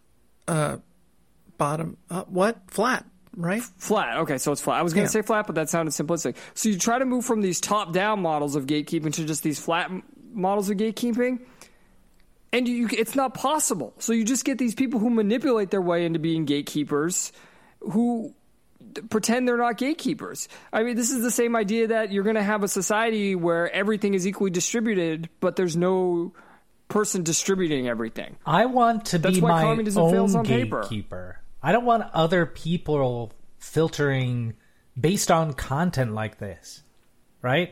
Bottom up. What? Flat. Right? Flat. Okay, so it's flat. I was going to say flat, but that sounded simplistic. So you try to move from these top-down models of gatekeeping to just these flat models of gatekeeping, and it's not possible. So you just get these people who manipulate their way into being gatekeepers who pretend they're not gatekeepers. I mean, this is the same idea that you're going to have a society where everything is equally distributed, but there's no person distributing everything. I want to be my own gatekeeper. I don't want other people filtering based on content like this, right?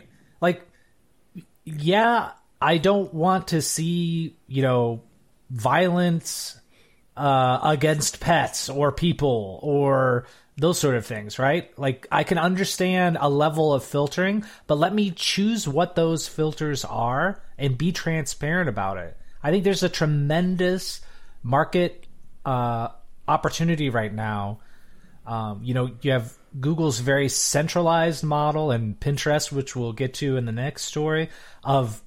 I don't want to see, violence against pets or people or those sort of things, right? Like, I can understand a level of filtering, but let me choose what those filters are and be transparent about it. I think there's a tremendous market opportunity right now. You have Google's very centralized model and Pinterest, which we'll get to in the next story, of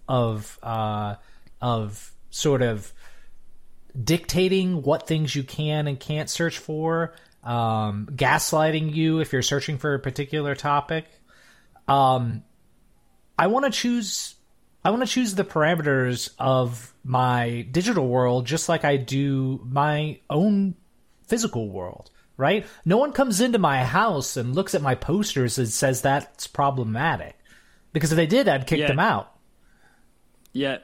sort of dictating what things you can and can't search for, gaslighting you if you're searching for a particular topic. I want to choose the parameters of my digital world just like I do my own physical world, right? No one comes into my house and looks at my posters and says that's problematic. Because if they did, I'd kick them out. Yet.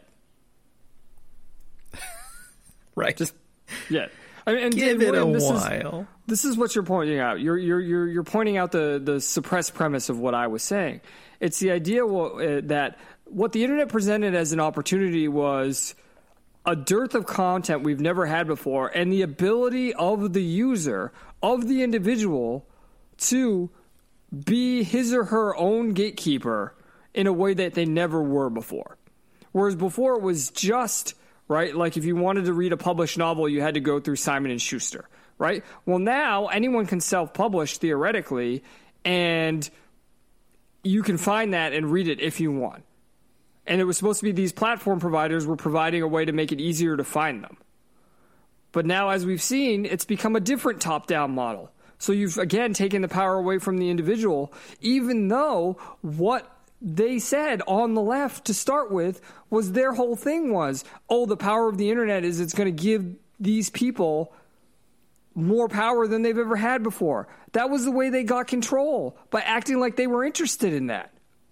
Right. Just yet. I mean, and give it a while. This is what you're pointing out. You're pointing out the suppressed premise of what I was saying. It's the idea that what the internet presented as an opportunity was a dearth of content we've never had before, and the ability of the user, of the individual, to be his or her own gatekeeper in a way that they never were before. Whereas before it was just, right, like if you wanted to read a published novel, you had to go through Simon & Schuster, right? Well, now anyone can self-publish theoretically, and you can find that and read it if you want. And it was supposed to be these platform providers were providing a way to make it easier to find them. But now, as we've seen, it's become a different top-down model. So you've, again, taken the power away from the individual, even though what they said on the left to start with was their whole thing was, oh, the power of the internet is it's going to give these people more power than they've ever had before. That was the way they got control, by acting like they were interested in that.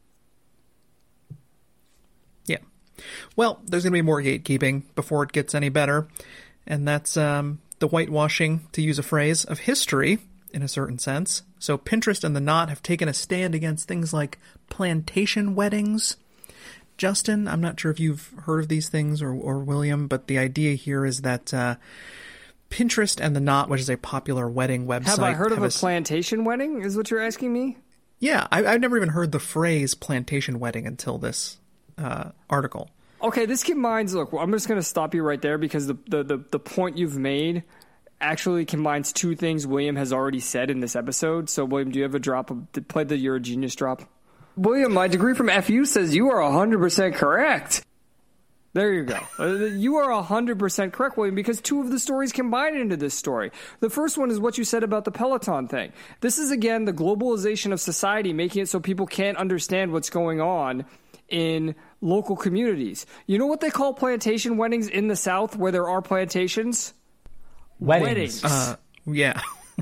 Yeah. Well, there's going to be more gatekeeping before it gets any better. And that's the whitewashing, to use a phrase, of history, in a certain sense. So Pinterest and The Knot have taken a stand against things like plantation weddings. Justin, I'm not sure if you've heard of these things, or William, but the idea here is that Pinterest and The Knot, which is a popular wedding website... Have I heard of a plantation wedding, is what you're asking me? Yeah, I've never even heard the phrase plantation wedding until this article. Okay, this combines... Look, I'm just going to stop you right there, because the point you've made actually combines two things William has already said in this episode. So, William, do you have a drop of... Play the You're a Genius drop? William, my degree from FU says you are 100% correct. There you go. You are 100% correct, William, because two of the stories combine into this story. The first one is what you said about the Peloton thing. This is, again, the globalization of society, making it so people can't understand what's going on in local communities. You know what they call plantation weddings in the South, where there are plantations? Weddings. Yeah.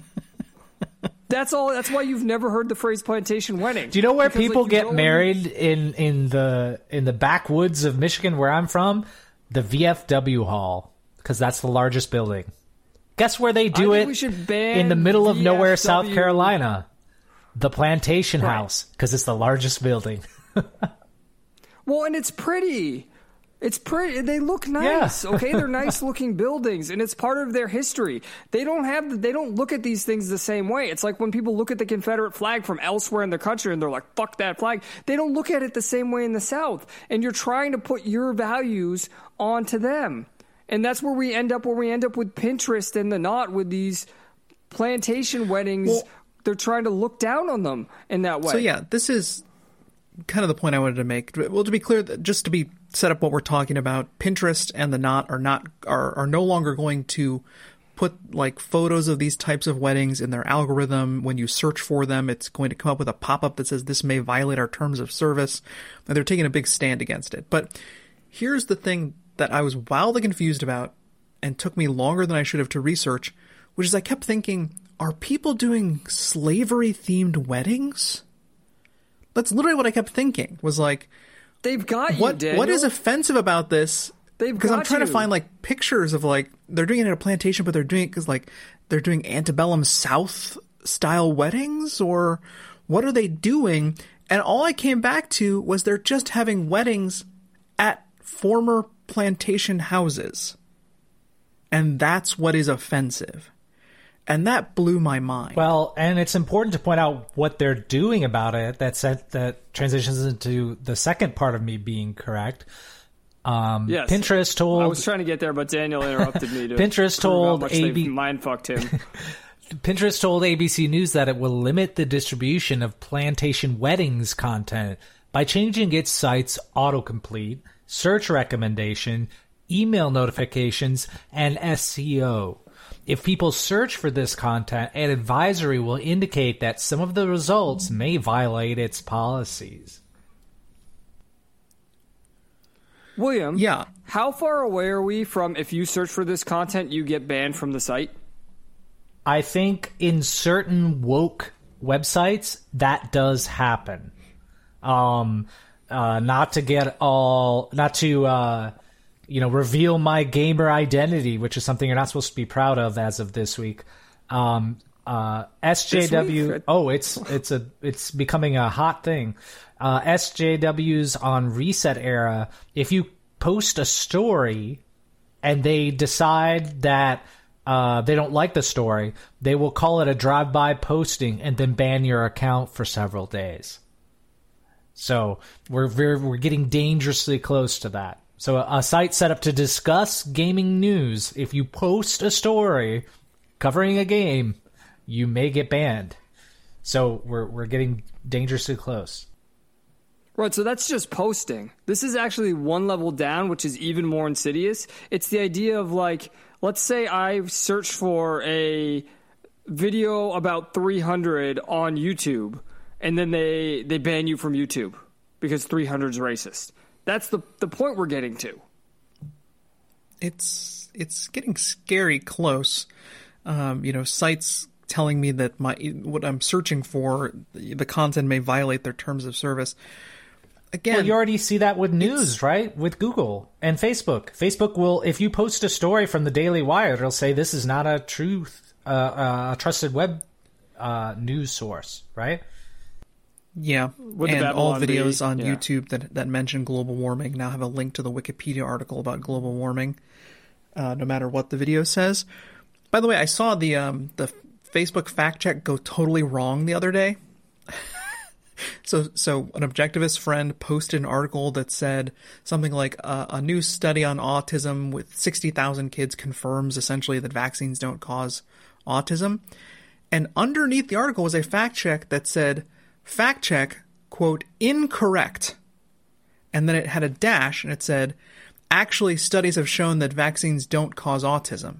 That's all. That's why you've never heard the phrase plantation wedding. Do you know where people get married in the backwoods of Michigan, where I'm from? The VFW Hall, because that's the largest building. Guess where they do it? In the middle of nowhere, South Carolina. The Plantation House, because it's the largest building. Well, and it's pretty. It's pretty. They look nice. Yeah. Okay, they're nice looking buildings, and it's part of their history. They don't look at these things the same way. It's like when people look at the Confederate flag from elsewhere in the country and they're like, "Fuck that flag." They don't look at it the same way in the South. And you're trying to put your values onto them. And that's where we end up with Pinterest and The Knot, with these plantation weddings. Well, they're trying to look down on them in that way. So yeah, this is kind of the point I wanted to make. Well, to be clear, just to be set up what we're talking about, Pinterest and The Knot are no longer going to put like photos of these types of weddings in their algorithm. When you search for them, it's going to come up with a pop-up that says this may violate our terms of service, and they're taking a big stand against it. But here's the thing that I was wildly confused about and took me longer than I should have to research, which is I kept thinking, are people doing slavery-themed weddings? That's literally what I kept thinking, was like, they've got you, Daniel. What is offensive about this? Because I'm trying to find like pictures of like, they're doing it at a plantation, but they're doing it because like they're doing antebellum South style weddings, or what are they doing? And all I came back to was they're just having weddings at former plantation houses. And that's what is offensive. And that blew my mind. Well, and it's important to point out what they're doing about it. That transitions into the second part of me being correct. Yes. Pinterest told... I was trying to get there, but Daniel interrupted me to Pinterest told mind-fucked him. Pinterest told ABC News that it will limit the distribution of plantation weddings content by changing its site's autocomplete, search recommendation, email notifications, and SEO. If people search for this content, an advisory will indicate that some of the results may violate its policies. William, yeah. How far away are we from if you search for this content, you get banned from the site? I think in certain woke websites, that does happen. Not to reveal my gamer identity, which is something you're not supposed to be proud of as of this week. SJW. Oh, it's becoming a hot thing. SJWs on Reset Era. If you post a story and they decide that they don't like the story, they will call it a drive-by posting and then ban your account for several days. So we're getting dangerously close to that. So a site set up to discuss gaming news, if you post a story covering a game, you may get banned. So we're getting dangerously close. Right, so that's just posting. This is actually one level down, which is even more insidious. It's the idea of, like, let's say I search for a video about 300 on YouTube, and then they ban you from YouTube because 300 is racist. That's the point we're getting to. It's getting scary close. Sites telling me that what I'm searching for, the content may violate their terms of service. Again, well, you already see that with news, right? With Google and Facebook. Facebook will, if you post a story from the Daily Wire, it'll say this is not a trusted web news source, right? Yeah, and all videos on YouTube that mention global warming now have a link to the Wikipedia article about global warming, no matter what the video says. By the way, I saw the Facebook fact check go totally wrong the other day. So an objectivist friend posted an article that said something like a new study on autism with 60,000 kids confirms essentially that vaccines don't cause autism. And underneath the article was a fact check that said, fact check, quote, incorrect. And then it had a dash and it said, actually studies have shown that vaccines don't cause autism.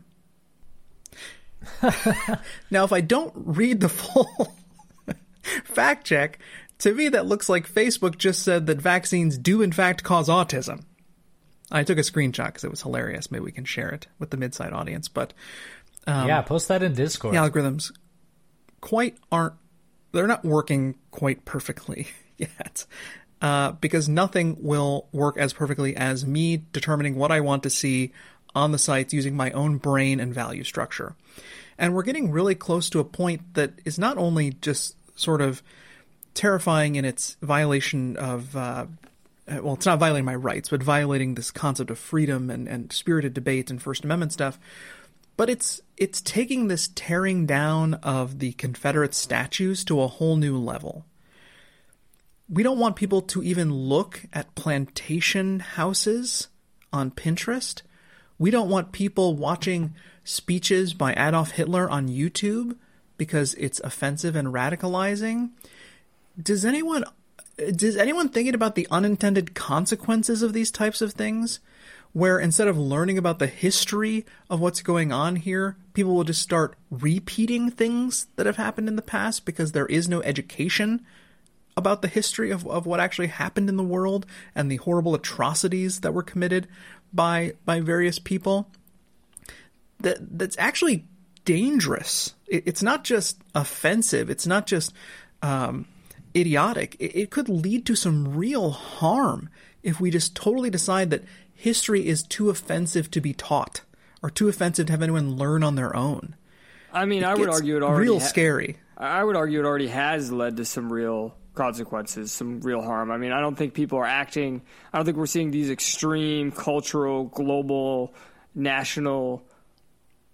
Now, if I don't read the full fact check, to me that looks like Facebook just said that vaccines do in fact cause autism. I took a screenshot because it was hilarious. Maybe we can share it with the Midside audience. But post that in Discord. The algorithms they're not working quite perfectly yet, because nothing will work as perfectly as me determining what I want to see on the sites using my own brain and value structure. And we're getting really close to a point that is not only just sort of terrifying in its violation of, it's not violating my rights, but violating this concept of freedom and spirited debate and First Amendment stuff. But it's taking this tearing down of the Confederate statues to a whole new level. We don't want people to even look at plantation houses on Pinterest. We don't want people watching speeches by Adolf Hitler on YouTube because it's offensive and radicalizing. Does anyone thinking about the unintended consequences of these types of things, where instead of learning about the history of what's going on here, people will just start repeating things that have happened in the past because there is no education about the history of what actually happened in the world and the horrible atrocities that were committed by various people? That's actually dangerous. It's not just offensive. It's not just idiotic. It could lead to some real harm if we just totally decide that history is too offensive to be taught or too offensive to have anyone learn on their own. I mean, I would argue it already scary. I would argue it already has led to some real consequences, some real harm. I mean, I don't think people are acting. I don't think we're seeing these extreme cultural, global, national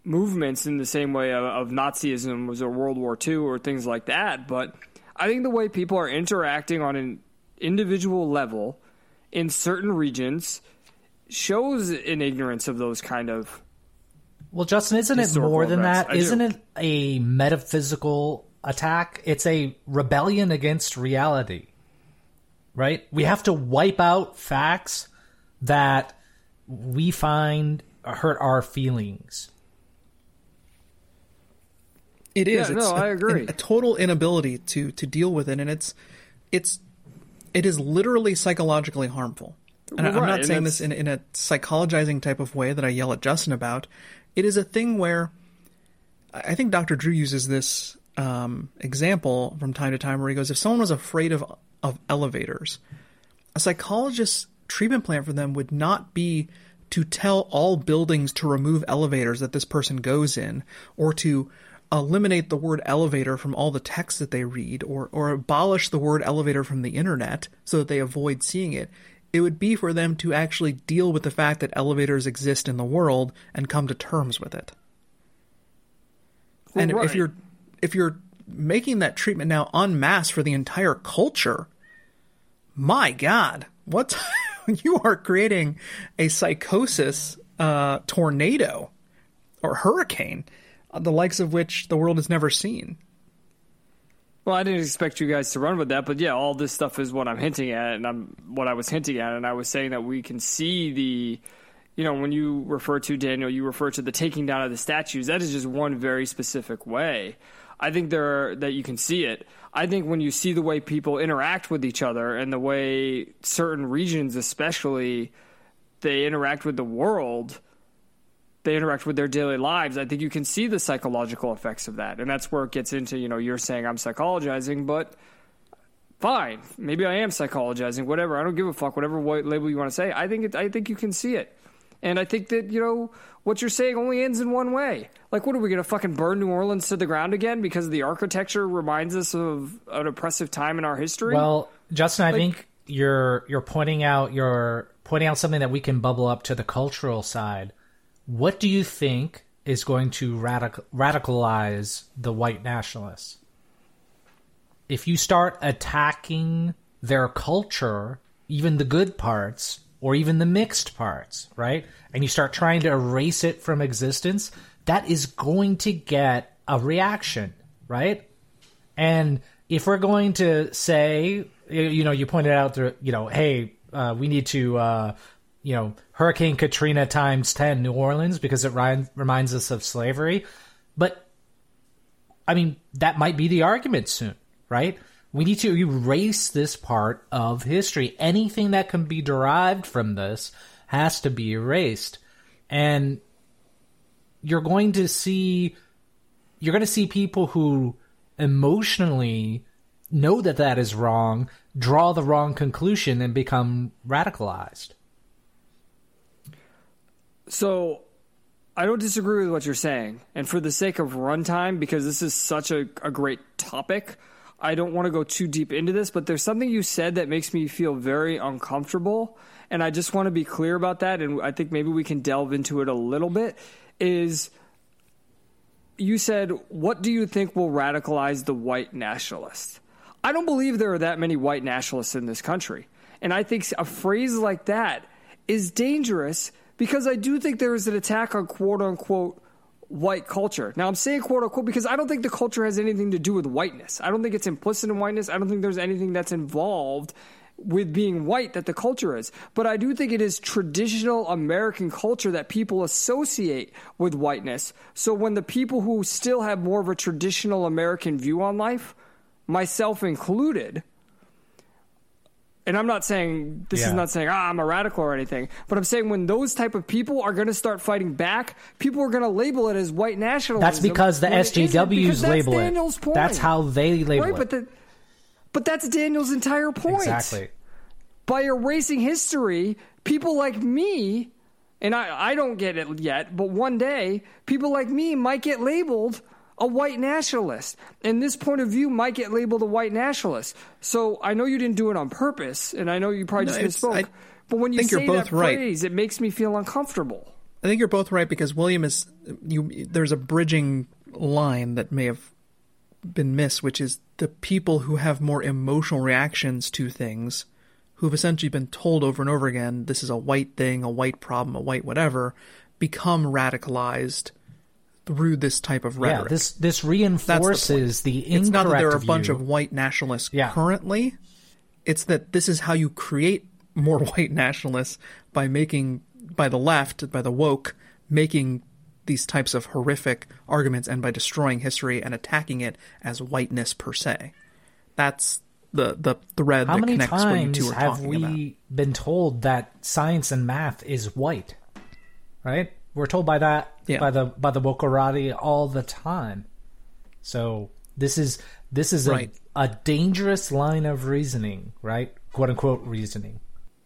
movements in the same way of Nazism was or World War II or things like that. But I think the way people are interacting on an individual level in certain regions shows an ignorance of those kind of. Well, Justin, isn't it more than that? Isn't it a metaphysical attack? It's a rebellion against reality, right? We have to wipe out facts that we find hurt our feelings. It is. Yeah, I agree. A total inability to deal with it, and it is literally psychologically harmful. And I'm not saying this in a psychologizing type of way that I yell at Justin about. It is a thing where I think Dr. Drew uses this example from time to time where he goes, if someone was afraid of elevators, a psychologist's treatment plan for them would not be to tell all buildings to remove elevators that this person goes in, or to eliminate the word elevator from all the text that they read, or abolish the word elevator from the internet so that they avoid seeing it. It would be for them to actually deal with the fact that elevators exist in the world and come to terms with it. Well, and right. if you're making that treatment now en masse for the entire culture, my God, you are creating a psychosis tornado or hurricane, the likes of which the world has never seen. Well, I didn't expect you guys to run with that, but yeah, all this stuff is what I'm hinting at, and what I was hinting at, and I was saying that we can see when you refer to, Daniel, you refer to the taking down of the statues. That is just one very specific way. I think that you can see it. I think when you see the way people interact with each other and the way certain regions, especially, they interact with the world, they interact with their daily lives, I think you can see the psychological effects of that. And that's where it gets into, you're saying I'm psychologizing, but fine. Maybe I am psychologizing, whatever. I don't give a fuck, whatever label you want to say. I think you can see it. And I think that, what you're saying only ends in one way. Like, what are we going to fucking burn New Orleans to the ground again because the architecture reminds us of an oppressive time in our history? Well, Justin, I think you're pointing out something that we can bubble up to the cultural side. What do you think is going to radicalize the white nationalists? If you start attacking their culture, even the good parts, or even the mixed parts, right? And you start trying to erase it from existence, that is going to get a reaction, right? And if we're going to say, you pointed out, hey, we need to, Hurricane Katrina times 10 New Orleans because it reminds us of slavery. But, I mean, that might be the argument soon, right? We need to erase this part of history. Anything that can be derived from this has to be erased. And you're going to see people who emotionally know that is wrong, draw the wrong conclusion, and become radicalized. So I don't disagree with what you're saying. And for the sake of runtime, because this is such a great topic, I don't want to go too deep into this, but there's something you said that makes me feel very uncomfortable. And I just want to be clear about that. And I think maybe we can delve into it a little bit. Is you said, what do you think will radicalize the white nationalists? I don't believe there are that many white nationalists in this country. And I think a phrase like that is dangerous because I do think there is an attack on quote-unquote white culture. Now, I'm saying quote-unquote because I don't think the culture has anything to do with whiteness. I don't think it's implicit in whiteness. I don't think there's anything that's involved with being white that the culture is. But I do think it is traditional American culture that people associate with whiteness. So when the people who still have more of a traditional American view on life, myself included, and I'm not saying, is not saying, I'm a radical or anything, but I'm saying when those type of people are going to start fighting back, people are going to label it as white nationalism. That's because the SJWs label it. Daniel's point. That's how they label it. But that's Daniel's entire point. Exactly. By erasing history, people like me, and I don't get it yet, but one day, people like me might get labeled a white nationalist. And this point of view might get labeled a white nationalist. So I know you didn't do it on purpose, and I know you probably just misspoke. But when you say that phrase, it makes me feel uncomfortable. I think you're both right, because William is there's a bridging line that may have been missed, which is the people who have more emotional reactions to things, who've essentially been told over and over again, this is a white thing, a white problem, a white whatever, become radicalized through this type of rhetoric. Yeah, this reinforces the incorrect It's not that there are a view. bunch of white nationalists currently. It's that this is how you create more white nationalists, by the left, by the woke, making these types of horrific arguments, and by destroying history and attacking it as whiteness per se. That's the thread that connects what you two are talking about. How many times have we been told that science and math is white? Right? We're told by that by the Wokerati all the time. So this is right. a dangerous line of reasoning, right? Quote unquote reasoning.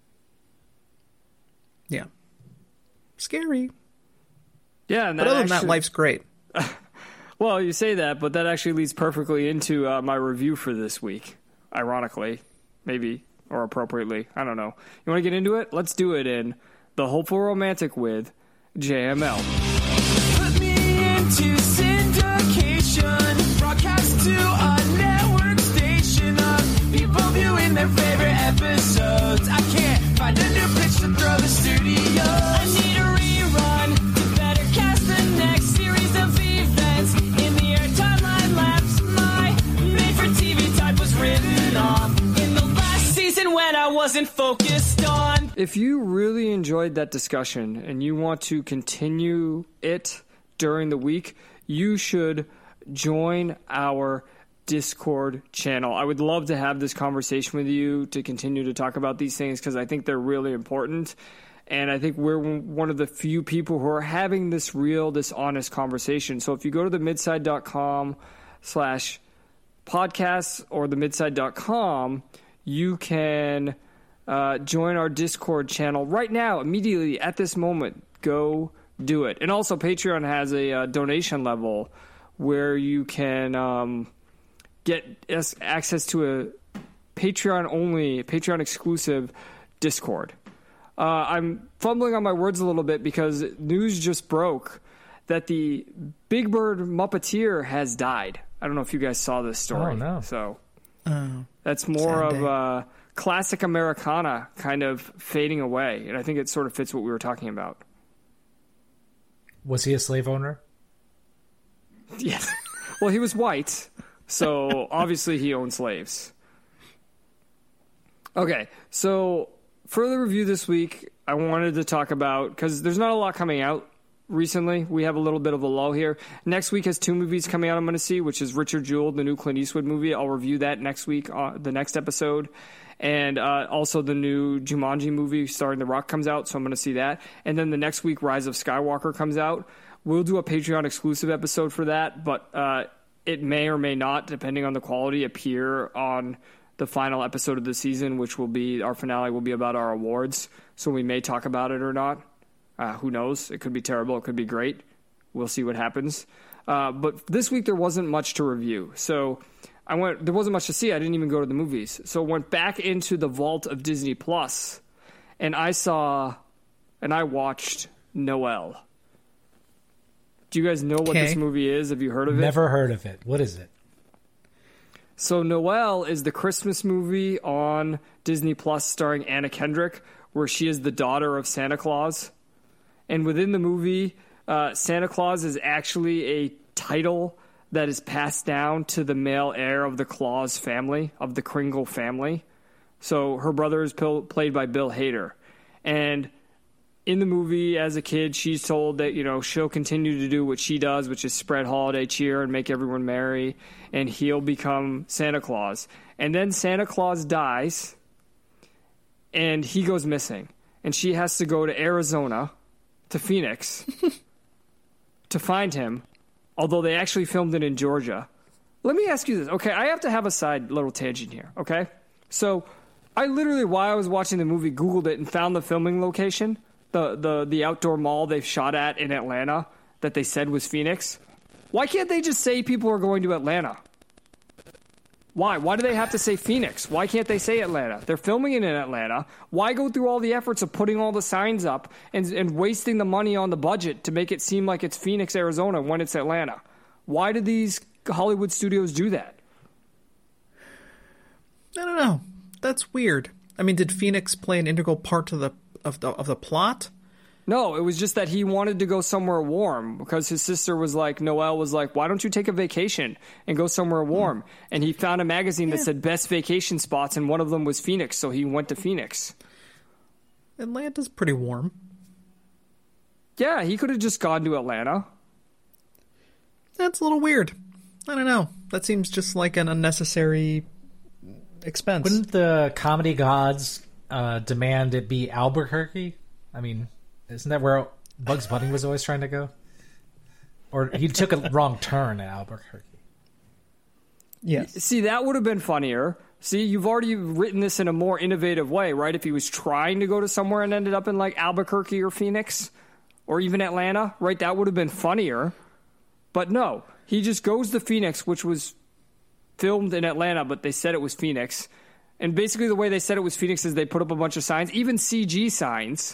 Yeah. Scary. Yeah, and but other than that, life's great. Well, you say that, but that actually leads perfectly into my review for this week. Ironically, maybe, or appropriately, I don't know. You want to get into it? Let's do it in The Hopeful Romantic with JML. Put me into syndication, broadcast to a network station of people viewing their favorite episodes. I can't find a new pitch to throw the studio. I need a rerun to better cast the next series of events. In the air timeline lapse, my made-for-TV type was written off in the last season when I wasn't focused on. If you really enjoyed that discussion and you want to continue it during the week, you should join our Discord channel. I would love to have this conversation with you to continue to talk about these things, because I think they're really important. And I think we're one of the few people who are having this honest conversation. So if you go to themidside.com/podcasts or themidside.com, you can join our Discord channel right now, immediately at this moment. Go do it. And also Patreon has a donation level where you can get access to a Patreon exclusive Discord. I'm fumbling on my words a little bit because news just broke that the Big Bird Muppeteer has died. I don't know if you guys saw this story. Oh, no. So that's more of classic Americana kind of fading away. And I think it sort of fits what we were talking about. Was he a slave owner? Yes. Well, he was white, so obviously he owned slaves. Okay, so for the review this week, I wanted to talk about, because there's not a lot coming out recently. We have a little bit of a lull here. Next week has 2 movies coming out I'm going to see, which is Richard Jewell, the new Clint Eastwood movie. I'll review that next week, the next episode. And also the new Jumanji movie starring The Rock comes out, so I'm going to see that. And then the next week, Rise of Skywalker comes out. We'll do a Patreon exclusive episode for that, but it may or may not, depending on the quality, appear on the final episode of the season, which will be, our finale will be about our awards. So we may talk about it or not. Who knows? It could be terrible. It could be great. We'll see what happens. But this week there wasn't much to review. So there wasn't much to see. I didn't even go to the movies. So I went back into the vault of Disney Plus, and I watched Noelle. Do you guys know what this movie is? Have you heard of it? Never heard of it. What is it? So Noelle is the Christmas movie on Disney Plus starring Anna Kendrick, where she is the daughter of Santa Claus. And within the movie, Santa Claus is actually a title that is passed down to the male heir of the Claus family, of the Kringle family. So her brother is played by Bill Hader. And in the movie, as a kid, she's told that, she'll continue to do what she does, which is spread holiday cheer and make everyone merry, and he'll become Santa Claus. And then Santa Claus dies, and he goes missing. And she has to go to Arizona, to Phoenix, to find him, although they actually filmed it in Georgia. Let me ask you this. Okay, I have to have a side little tangent here, okay? So I literally, while I was watching the movie, Googled it and found the filming location, the outdoor mall they shot at in Atlanta that they said was Phoenix. Why can't they just say people are going to Atlanta? Why? Why do they have to say Phoenix? Why can't they say Atlanta? They're filming it in Atlanta. Why go through all the efforts of putting all the signs up and wasting the money on the budget to make it seem like it's Phoenix, Arizona when it's Atlanta? Why did these Hollywood studios do that? I don't know. That's weird. I mean, did Phoenix play an integral part of the plot? No, it was just that he wanted to go somewhere warm because his sister was like, Noelle was like, why don't you take a vacation and go somewhere warm? And he found a magazine that said best vacation spots, and one of them was Phoenix, so he went to Phoenix. Atlanta's pretty warm. Yeah, he could have just gone to Atlanta. That's a little weird. I don't know. That seems just like an unnecessary expense. Wouldn't the comedy gods demand it be Albuquerque? I mean, isn't that where Bugs Bunny was always trying to go? Or he took a wrong turn at Albuquerque. Yes. See, that would have been funnier. See, you've already written this in a more innovative way, right? If he was trying to go to somewhere and ended up in like Albuquerque or Phoenix or even Atlanta, right? That would have been funnier. But no, he just goes to Phoenix, which was filmed in Atlanta, but they said it was Phoenix. And basically the way they said it was Phoenix is they put up a bunch of signs, even CG signs.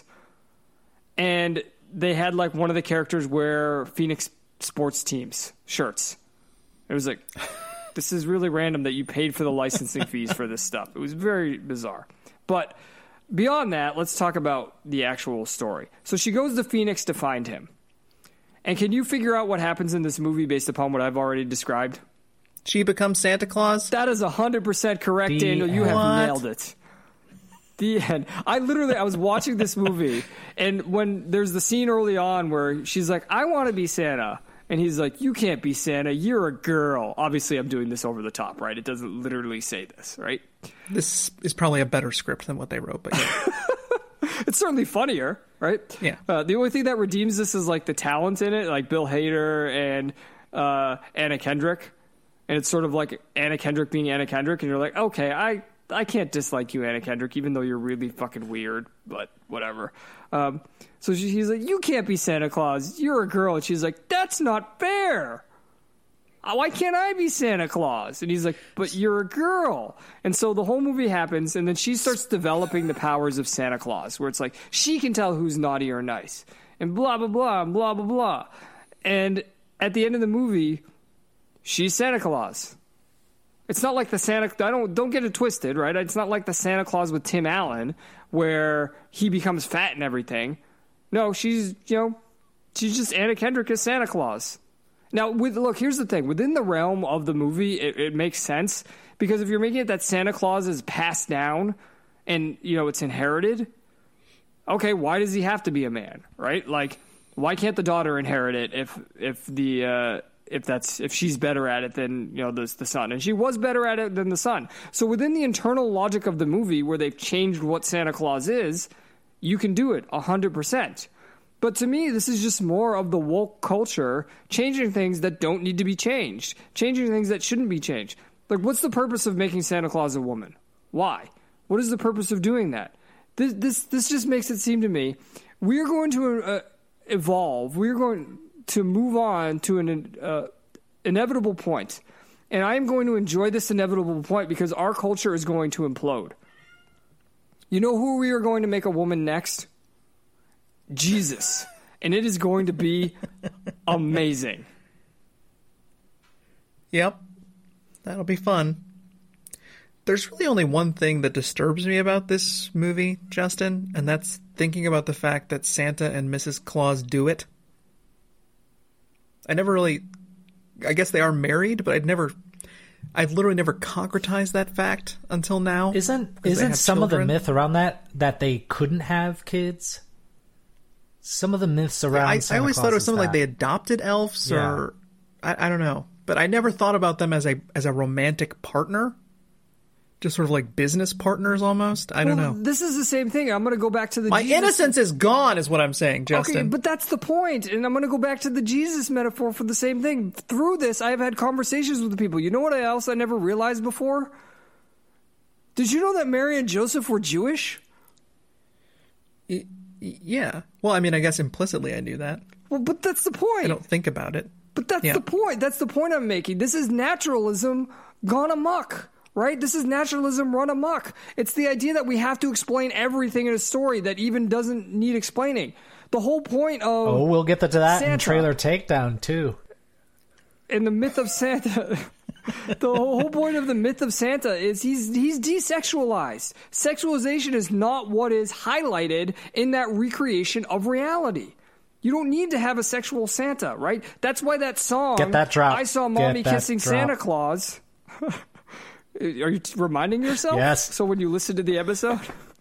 And they had like one of the characters wear Phoenix sports teams shirts. It was like, this is really random that you paid for the licensing fees for this stuff. It was very bizarre. But beyond that, let's talk about the actual story. So she goes to Phoenix to find him. And can you figure out what happens in this movie based upon what I've already described? She becomes Santa Claus? That is 100% correct, Daniel. You have nailed it. The end. I was watching this movie, and when there's the scene early on where she's like, I want to be Santa. And he's like, you can't be Santa. You're a girl. Obviously, I'm doing this over the top, right? It doesn't literally say this, right? This is probably a better script than what they wrote, but yeah. It's certainly funnier, right? Yeah. The only thing that redeems this is like the talent in it, like Bill Hader and Anna Kendrick. And it's sort of like Anna Kendrick being Anna Kendrick, and you're like, okay, I can't dislike you, Anna Kendrick, even though you're really fucking weird, but whatever. So he's like, you can't be Santa Claus. You're a girl. And she's like, that's not fair. Why can't I be Santa Claus? And he's like, but you're a girl. And so the whole movie happens, and then she starts developing the powers of Santa Claus, where it's like, she can tell who's naughty or nice, and blah, blah, blah, and blah, blah, blah. And at the end of the movie, she's Santa Claus. It's not like the Santa... Don't get it twisted, right? It's not like the Santa Claus with Tim Allen, where he becomes fat and everything. No, she's just Anna Kendrick as Santa Claus. Now, look, here's the thing. Within the realm of the movie, it makes sense. Because if you're making it that Santa Claus is passed down and, it's inherited, okay, why does he have to be a man, right? Like, why can't the daughter inherit it if she's better at it than the son? And she was better at it than the son. So within the internal logic of the movie, where they've changed what Santa Claus is, you can do it 100%. But to me, this is just more of the woke culture changing things that don't need to be changed, changing things that shouldn't be changed. Like, what's the purpose of making Santa Claus a woman? Why? What is the purpose of doing that? This just makes it seem to me we are going to evolve. We are going to move on to an inevitable point. And I am going to enjoy this inevitable point because our culture is going to implode. You know who we are going to make a woman next? Jesus. And it is going to be amazing. Yep. That'll be fun. There's really only one thing that disturbs me about this movie, Justin, and that's thinking about the fact that Santa and Mrs. Claus do it. I guess they are married, but I've literally never concretized that fact until now. Isn't some of the myth around that they couldn't have kids? Some of the myths around Santa I always Claus thought it was something like they adopted elves, or I don't know. But I never thought about them as a romantic partner. Just sort of like business partners almost. I don't know. This is the same thing. I'm going to go back to My innocence is gone is what I'm saying, Justin. Okay, but that's the point. And I'm going to go back to the Jesus metaphor for the same thing. Through this, I've had conversations with the people. You know what else I never realized before? Did you know that Mary and Joseph were Jewish? Yeah. Well, I mean, I guess implicitly I knew that. Well, but that's the point. I don't think about it. But that's the point. That's the point I'm making. This is naturalism gone amok, right? This is naturalism run amok. It's the idea that we have to explain everything in a story that even doesn't need explaining. The whole point of we'll get to that Santa, in Trailer Takedown, too. In the myth of Santa... The whole point of the myth of Santa is he's desexualized. Sexualization is not what is highlighted in that recreation of reality. You don't need to have a sexual Santa, right? That's why that song, Get that drop. I Saw Mommy Kissing Santa Claus. Are you reminding yourself? Yes. So when you listen to the episode?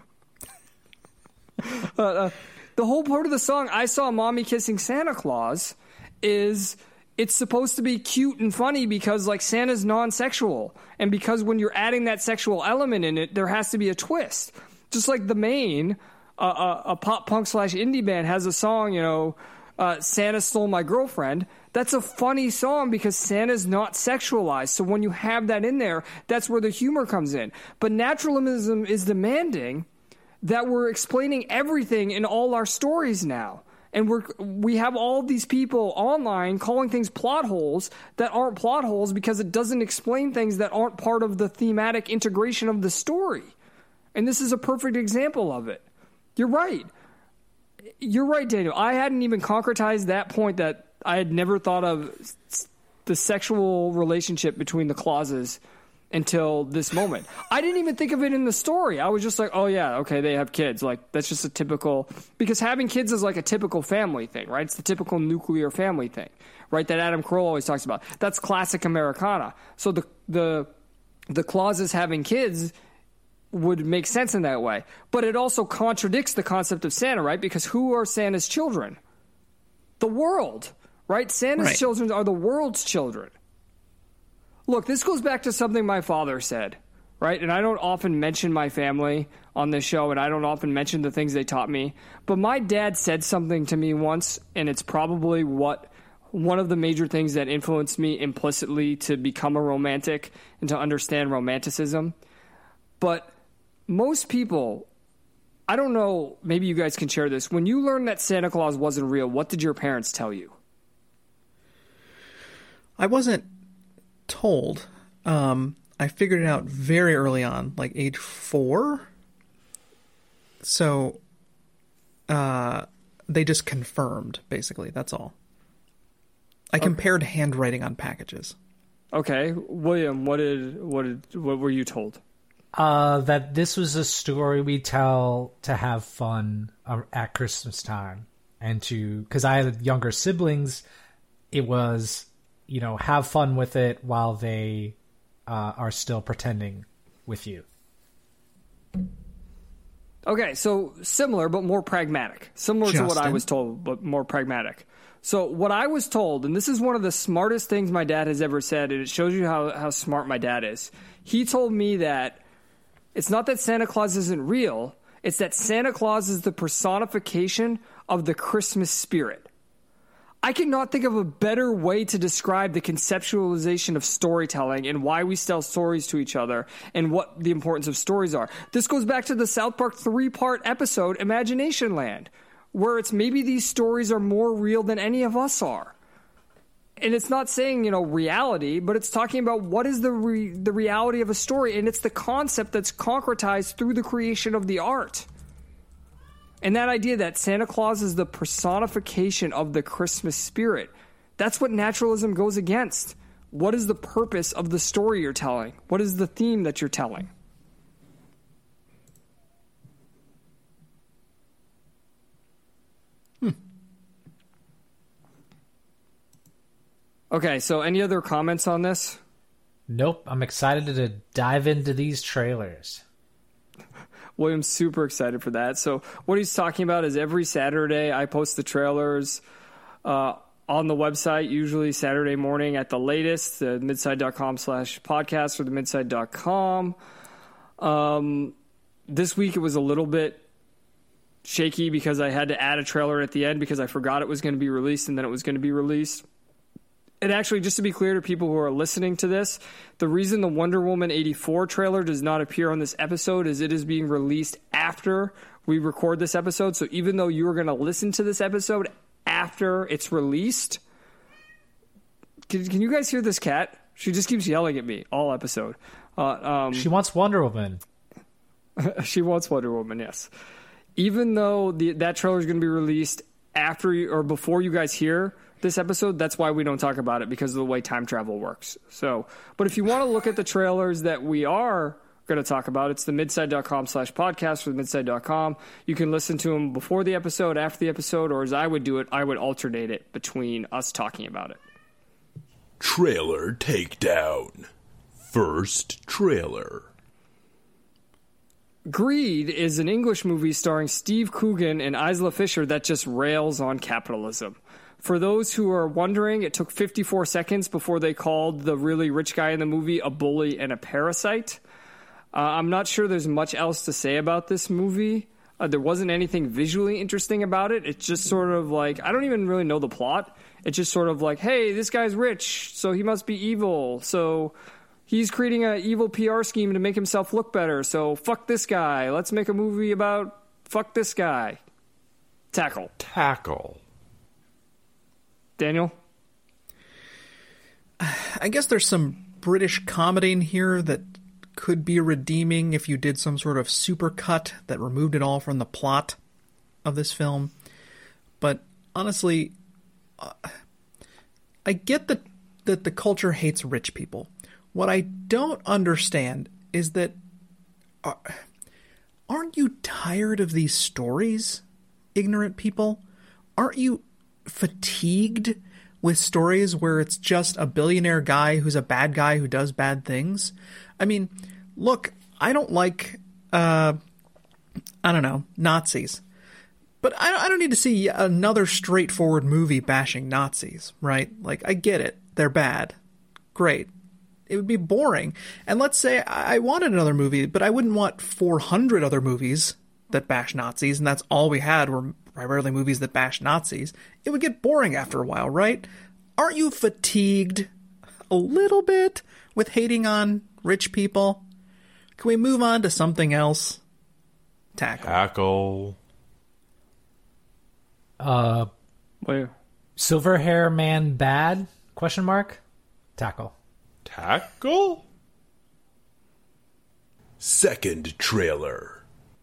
The whole part of the song, I Saw Mommy Kissing Santa Claus, is... it's supposed to be cute and funny because, like, Santa's non-sexual. And because when you're adding that sexual element in it, there has to be a twist. Just like The Maine, a pop-punk / indie band, has a song, Santa Stole My Girlfriend. That's a funny song because Santa's not sexualized. So when you have that in there, that's where the humor comes in. But naturalism is demanding that we're explaining everything in all our stories now. And we have all these people online calling things plot holes that aren't plot holes because it doesn't explain things that aren't part of the thematic integration of the story. And this is a perfect example of it. You're right. You're right, Daniel. I hadn't even concretized that point that I had never thought of the sexual relationship between the Clauses until this moment. I didn't even think of it in the story. I was just like, oh yeah, okay, they have kids. Like, that's just a typical, because having kids is like a typical family thing, right? It's the typical nuclear family thing, right? That Adam Carolla always talks about. That's classic Americana. So the Clauses having kids would make sense in that way. But it also contradicts the concept of Santa, right? Because who are Santa's children? The world, right? Santa's children are the world's children. Look, this goes back to something my father said, right? And I don't often mention my family on this show, and I don't often mention the things they taught me. But my dad said something to me once, and it's probably one of the major things that influenced me implicitly to become a romantic and to understand romanticism. But most people, I don't know, maybe you guys can share this. When you learned that Santa Claus wasn't real, what did your parents tell you? I wasn't told. I figured it out very early on, like age 4. So they just confirmed, basically. That's all. I compared handwriting on packages. Okay, William, what were you told? That this was a story we tell to have fun at Christmas time, and because I had younger siblings, it was, have fun with it while they are still pretending with you. Okay, so similar but more pragmatic. Similar to what I was told, but more pragmatic. So what I was told, and this is one of the smartest things my dad has ever said, and it shows you how smart my dad is. He told me that it's not that Santa Claus isn't real, it's that Santa Claus is the personification of the Christmas spirit. I cannot think of a better way to describe the conceptualization of storytelling and why we tell stories to each other and what the importance of stories are. This goes back to the South Park 3-part episode, Imagination Land, where it's maybe these stories are more real than any of us are. And it's not saying, reality, but it's talking about what is the reality of a story, and it's the concept that's concretized through the creation of the art. And that idea that Santa Claus is the personification of the Christmas spirit, that's what naturalism goes against. What is the purpose of the story you're telling? What is the theme that you're telling? Okay, so any other comments on this? Nope, I'm excited to dive into these trailers. William's super excited for that. So what he's talking about is every Saturday I post the trailers on the website, usually Saturday morning at the latest, the midside.com/podcast or the midside.com. This week it was a little bit shaky because I had to add a trailer at the end because I forgot it was going to be released and then it was going to be released. And actually, just to be clear to people who are listening to this, the reason the Wonder Woman 84 trailer does not appear on this episode is it is being released after we record this episode. So even though you are going to listen to this episode after it's released, can you guys hear this cat? She just keeps yelling at me all episode. She wants Wonder Woman. She wants Wonder Woman, yes. Even though that trailer is going to be released after or before you guys hear this episode, that's why we don't talk about it, because of the way time travel works. So, but if you want to look at the trailers that we are going to talk about, it's the midside.com/podcast for the midside.com. You can listen to them before the episode, after the episode, or as I would do it, I would alternate it between us talking about it. Trailer takedown. First trailer. Greed is an English movie starring Steve Coogan and Isla Fisher that just rails on capitalism. For those who are wondering, it took 54 seconds before they called the really rich guy in the movie a bully and a parasite. I'm not sure there's much else to say about this movie. There wasn't anything visually interesting about it. It's just sort of like, I don't even really know the plot. It's just sort of like, hey, this guy's rich, so he must be evil. So he's creating an evil PR scheme to make himself look better. So fuck this guy. Let's make a movie about fuck this guy. Tackle. Daniel? I guess there's some British comedy in here that could be redeeming if you did some sort of supercut that removed it all from the plot of this film. But honestly, I get that the culture hates rich people. What I don't understand is that aren't you tired of these stories, ignorant people? Aren't you fatigued with stories where it's just a billionaire guy who's a bad guy who does bad things? I mean, look, I don't like, Nazis. But I don't need to see another straightforward movie bashing Nazis, right? Like, I get it. They're bad. Great. It would be boring. And let's say I wanted another movie, but I wouldn't want 400 other movies that bash Nazis, and that's all we had were primarily movies that bash Nazis. It would get boring after a while, right? Aren't you fatigued a little bit with hating on rich people? Can we move on to something else? Tackle. Silver hair man bad? ? Tackle. Second trailer.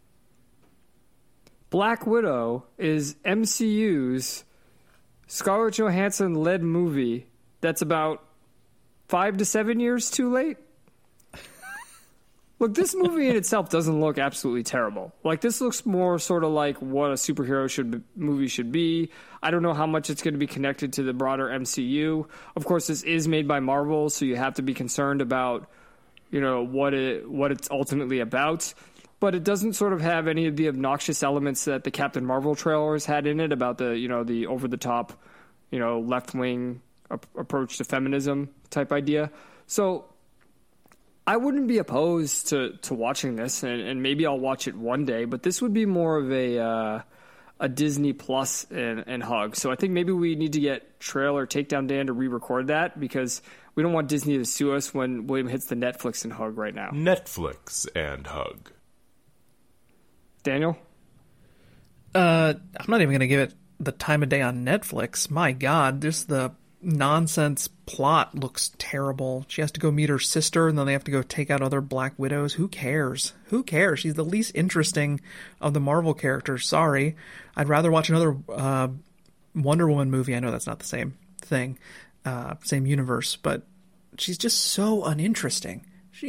Black Widow is MCU's Scarlett Johansson-led movie that's about 5 to 7 years too late. Look, this movie in itself doesn't look absolutely terrible. Like, this looks more sort of like what a superhero movie should be. I don't know how much it's going to be connected to the broader MCU. Of course, this is made by Marvel, so you have to be concerned about, what it's ultimately about. But it doesn't sort of have any of the obnoxious elements that the Captain Marvel trailers had in it about the over-the-top, left-wing approach to feminism type idea. So I wouldn't be opposed to watching this, and maybe I'll watch it one day, but this would be more of a Disney Plus and Hug. So I think maybe we need to get Trailer Takedown Dan to re-record that, because we don't want Disney to sue us when William hits the Netflix and Hug right now. Netflix and Hug. Daniel? I'm not even going to give it the time of day on Netflix. My God, just the nonsense plot looks terrible. She has to go meet her sister, and then they have to go take out other Black Widows. Who cares? She's the least interesting of the Marvel characters. Sorry. I'd rather watch another Wonder Woman movie. I know that's not the same thing, same universe, but she's just so uninteresting.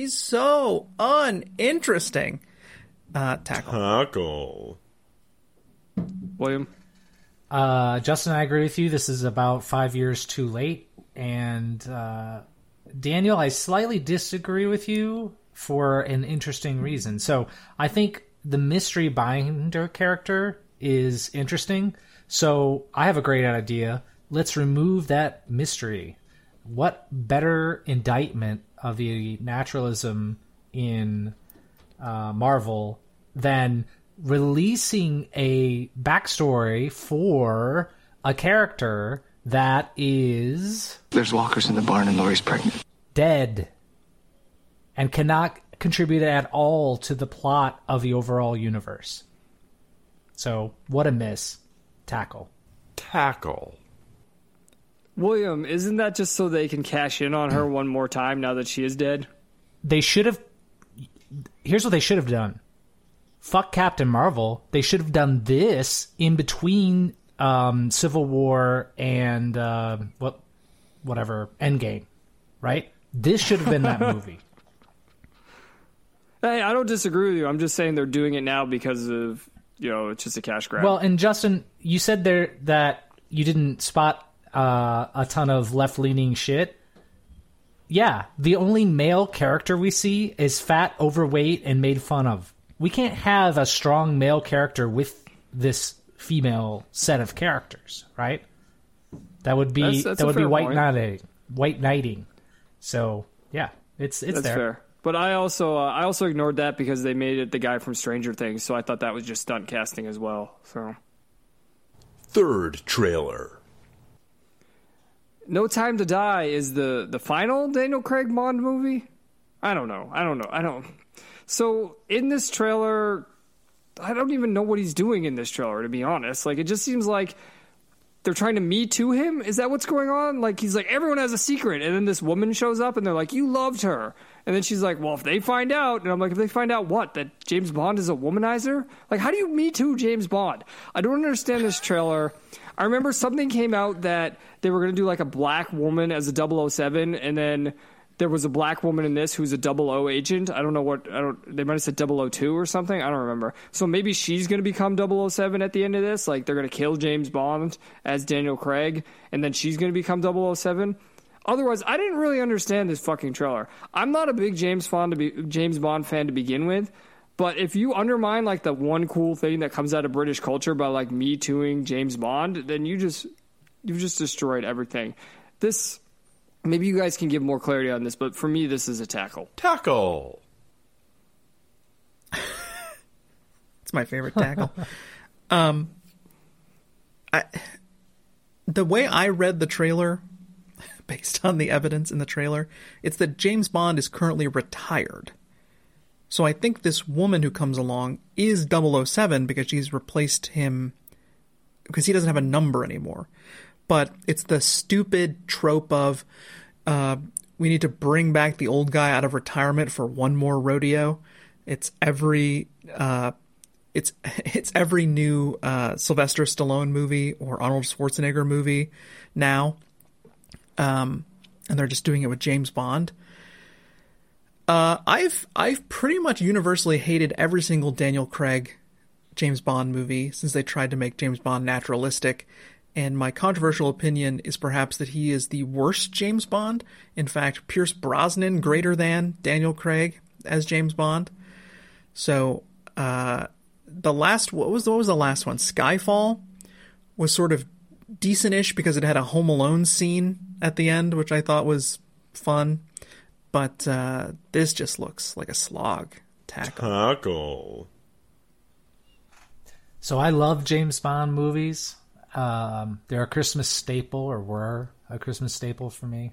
Tackle. William? Justin, I agree with you. This is about 5 years too late. And Daniel, I slightly disagree with you for an interesting reason. So I think the mystery binder character is interesting. So I have a great idea. Let's remove that mystery. What better indictment of the naturalism in Marvel than releasing a backstory for a character that is... There's walkers in the barn and Laurie's pregnant. Dead. And cannot contribute at all to the plot of the overall universe. So, what a miss. Tackle. William, isn't that just so they can cash in on her one more time now that she is dead? They should have... Here's what they should have done. Fuck Captain Marvel. They should have done this in between Civil War and whatever, Endgame, right? This should have been that movie. Hey, I don't disagree with you. I'm just saying they're doing it now because of, it's just a cash grab. Well, and Justin, you said there that you didn't spot a ton of left-leaning shit. Yeah, the only male character we see is fat, overweight, and made fun of. We can't have a strong male character with this female set of characters, right? That would be white knighting. So yeah, it's that's there. Fair. But I also ignored that because they made it the guy from Stranger Things, so I thought that was just stunt casting as well. So, third trailer. No Time to Die is the final Daniel Craig Bond movie? I don't know. So, in this trailer, I don't even know what he's doing in this trailer, to be honest. Like, it just seems like they're trying to Me Too him. Is that what's going on? Like, he's like, everyone has a secret. And then this woman shows up, and they're like, you loved her. And then she's like, well, if they find out. And I'm like, if they find out what? That James Bond is a womanizer? Like, how do you Me Too James Bond? I don't understand this trailer. I remember something came out that they were going to do, like, a black woman as a 007, and then there was a black woman in this who's a 00 agent. I don't know what... They might have said 002 or something. I don't remember. So maybe she's going to become 007 at the end of this. Like, they're going to kill James Bond as Daniel Craig, and then she's going to become 007. Otherwise, I didn't really understand this fucking trailer. I'm not a big James Bond fan to begin with, but if you undermine, like, the one cool thing that comes out of British culture by, like, Me Tooing James Bond, then you've just destroyed everything. This... Maybe you guys can give more clarity on this, but for me, this is a tackle. Tackle! It's my favorite tackle. The way I read the trailer, based on the evidence in the trailer, it's that James Bond is currently retired. So I think this woman who comes along is 007 because she's replaced him, because he doesn't have a number anymore. But it's the stupid trope of we need to bring back the old guy out of retirement for one more rodeo. It's every new Sylvester Stallone movie or Arnold Schwarzenegger movie now, and they're just doing it with James Bond. I've pretty much universally hated every single Daniel Craig James Bond movie since they tried to make James Bond naturalistic. And my controversial opinion is perhaps that he is the worst James Bond. In fact, Pierce Brosnan greater than Daniel Craig as James Bond. So, what was the last one? Skyfall was sort of decent-ish because it had a Home Alone scene at the end, which I thought was fun. But this just looks like a slog. Tackle. So I love James Bond movies. They're a Christmas staple, or were a Christmas staple for me.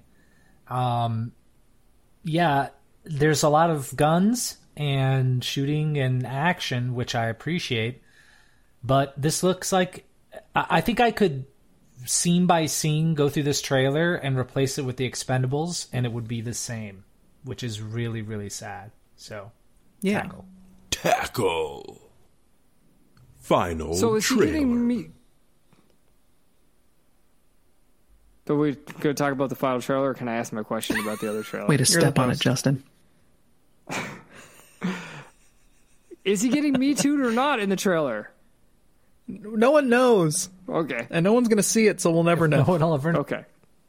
Yeah, there's a lot of guns and shooting and action, which I appreciate. But this looks like... I think I could, scene by scene, go through this trailer and replace it with The Expendables, and it would be the same, which is really, really sad. So, yeah. Tackle. Final so is trailer. He getting me... So we're going to talk about the final trailer, or can I ask my question about the other trailer? Way to step on it, Justin. Is he getting Me Too'd or not in the trailer? No one knows. Okay. And no one's going to see it, so we'll never know. No one will ever know. Okay.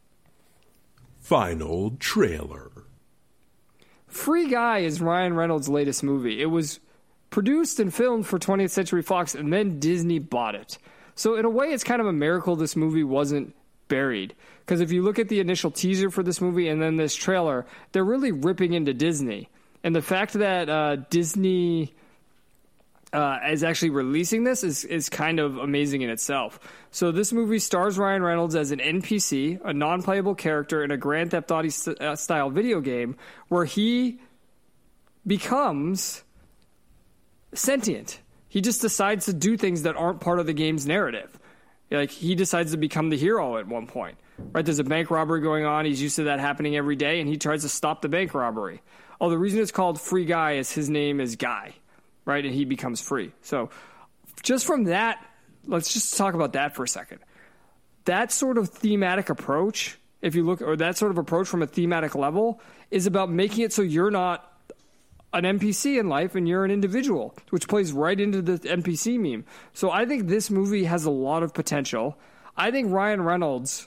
Final trailer. Free Guy is Ryan Reynolds' latest movie. It was produced and filmed for 20th Century Fox, and then Disney bought it. So in a way, it's kind of a miracle this movie wasn't buried, because if you look at the initial teaser for this movie and then this trailer, they're really ripping into Disney. And the fact that Disney is actually releasing this is kind of amazing in itself. So this movie stars Ryan Reynolds as an NPC, a non-playable character in a Grand Theft Auto style video game where he becomes sentient. He just decides to do things that aren't part of the game's narrative. Like, he decides to become the hero at one point. right? There's a bank robbery going on. He's used to that happening every day, and he tries to stop the bank robbery. Oh, the reason it's called Free Guy is his name is Guy, right? And he becomes free. So just from that, let's just talk about that for a second. That sort of thematic approach, if you look, or that sort of approach from a thematic level, is about making it so you're not an NPC in life and you're an individual, which plays right into the NPC meme. So I think this movie has a lot of potential. I think Ryan Reynolds,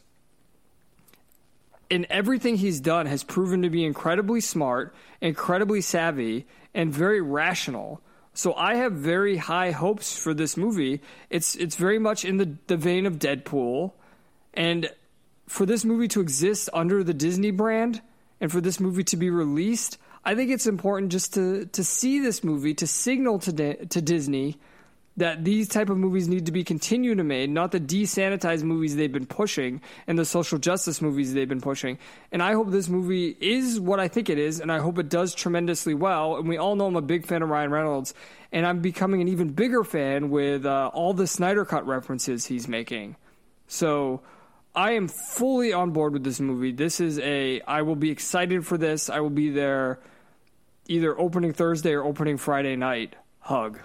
in everything he's done, has proven to be incredibly smart, incredibly savvy, and very rational. So I have very high hopes for this movie. It's very much in the vein of Deadpool. And for this movie to exist under the Disney brand and for this movie to be released, I think it's important just to see this movie, to signal to Disney that these type of movies need to be continued to made, not the desanitized movies they've been pushing and the social justice movies they've been pushing. And I hope this movie is what I think it is, and I hope it does tremendously well. And we all know I'm a big fan of Ryan Reynolds, and I'm becoming an even bigger fan with all the Snyder Cut references he's making. So I am fully on board with this movie. I will be excited for this. I will be there either opening Thursday or opening Friday night. Hug.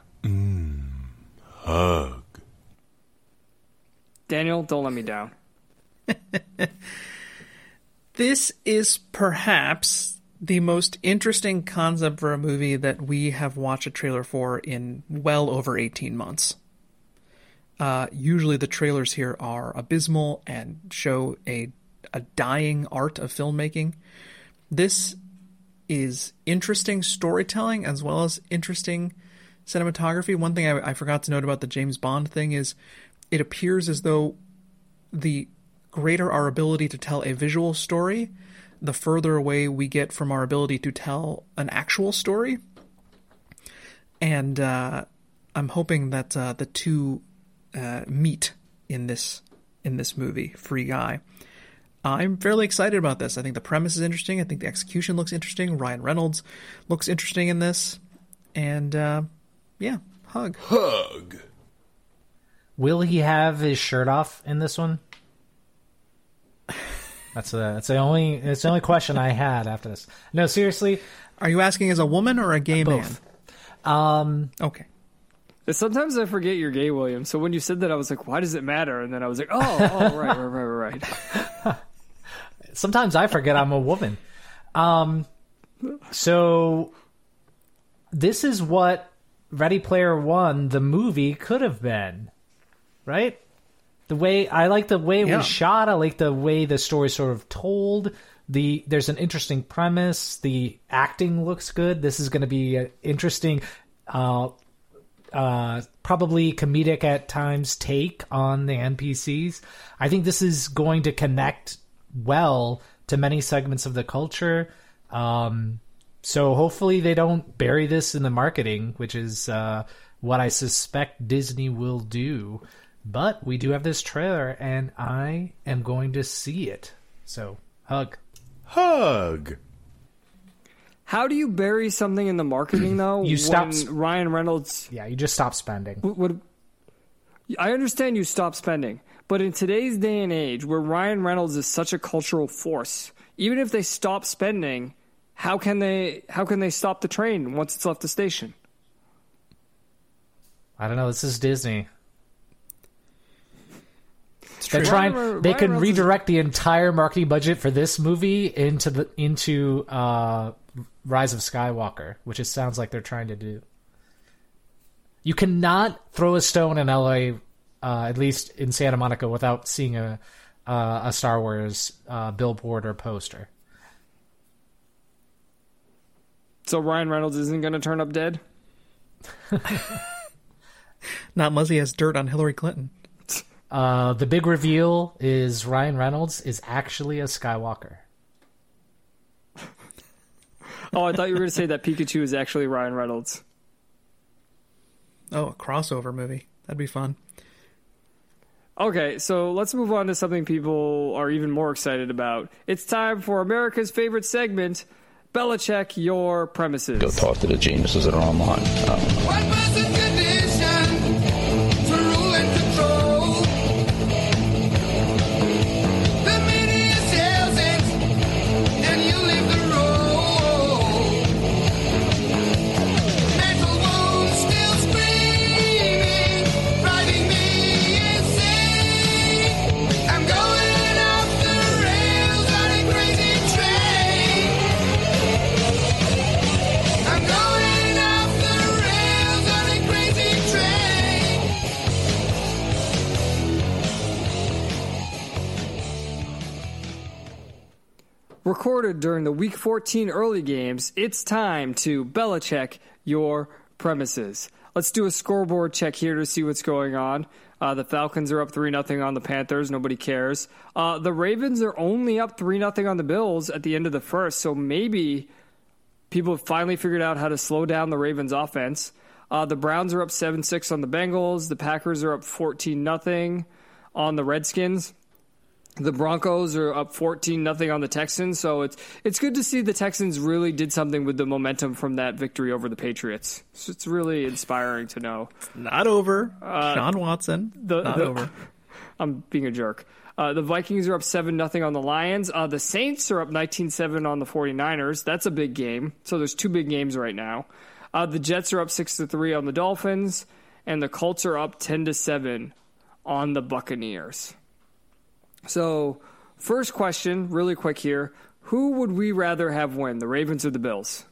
Hug. Daniel, don't let me down. This is perhaps the most interesting concept for a movie that we have watched a trailer for in well over 18 months. Usually the trailers here are abysmal and show a dying art of filmmaking. This is interesting storytelling as well as interesting cinematography. One thing I forgot to note about the James Bond thing is it appears as though the greater our ability to tell a visual story, the further away we get from our ability to tell an actual story. And I'm hoping that the two meet in this movie, Free Guy. I'm fairly excited about this. I think the premise is interesting. I think the execution looks interesting. Ryan Reynolds looks interesting in this. And, yeah, hug. Hug. Will he have his shirt off in this one? That's the only question I had after this. No, seriously. Are you asking as a woman or a gay both. Man? Okay. Sometimes I forget you're gay, William. So when you said that, I was like, why does it matter? And then I was like, oh, right. Sometimes I forget I'm a woman. So this is what Ready Player One, the movie, could have been, right? I like the way it was shot. I like the way the story sort of told. There's an interesting premise. The acting looks good. This is going to be an interesting, probably comedic at times take on the NPCs. I think this is going to connect well to many segments of the culture. So hopefully they don't bury this in the marketing, which is what I suspect Disney will do. But we do have this trailer, and I am going to see it. So, hug. Hug. How do you bury something in the marketing, though? You stop. Ryan Reynolds. Yeah, you just stop spending. I understand you stop spending, but in today's day and age, where Ryan Reynolds is such a cultural force, even if they stop spending, how can they stop the train once it's left the station? I don't know. This is Disney. They're trying. They can redirect the entire marketing budget for this movie into Rise of Skywalker, which sounds like they're trying to do. You cannot throw a stone in LA, at least in Santa Monica, without seeing a Star Wars billboard or poster. So Ryan Reynolds isn't going to turn up dead? Not unless he has dirt on Hillary Clinton. The big reveal is Ryan Reynolds is actually a Skywalker. Oh, I thought you were going to say that Pikachu is actually Ryan Reynolds. Oh, a crossover movie. That'd be fun. Okay, so let's move on to something people are even more excited about. It's time for America's favorite segment, Belichick Your Premises. Go talk to the geniuses that are online. One person's condition to rule and control. The recorded during the Week 14 early games, it's time to Belichick your premises. Let's do a scoreboard check here to see what's going on. The Falcons are up 3-0 on the Panthers. Nobody cares. The Ravens are only up 3-0 on the Bills at the end of the first, so maybe people have finally figured out how to slow down the Ravens' offense. The Browns are up 7-6 on the Bengals. The Packers are up 14-0 on the Redskins. The Broncos are up 14-0 on the Texans. So it's good to see the Texans really did something with the momentum from that victory over the Patriots. So it's really inspiring to know. It's not over. Sean Watson, not over. I'm being a jerk. The Vikings are up 7-0 on the Lions. The Saints are up 19-7 on the 49ers. That's a big game. So there's two big games right now. The Jets are up 6-3 on the Dolphins. And the Colts are up 10-7 on the Buccaneers. So, first question, really quick here. Who would we rather have win, the Ravens or the Bills?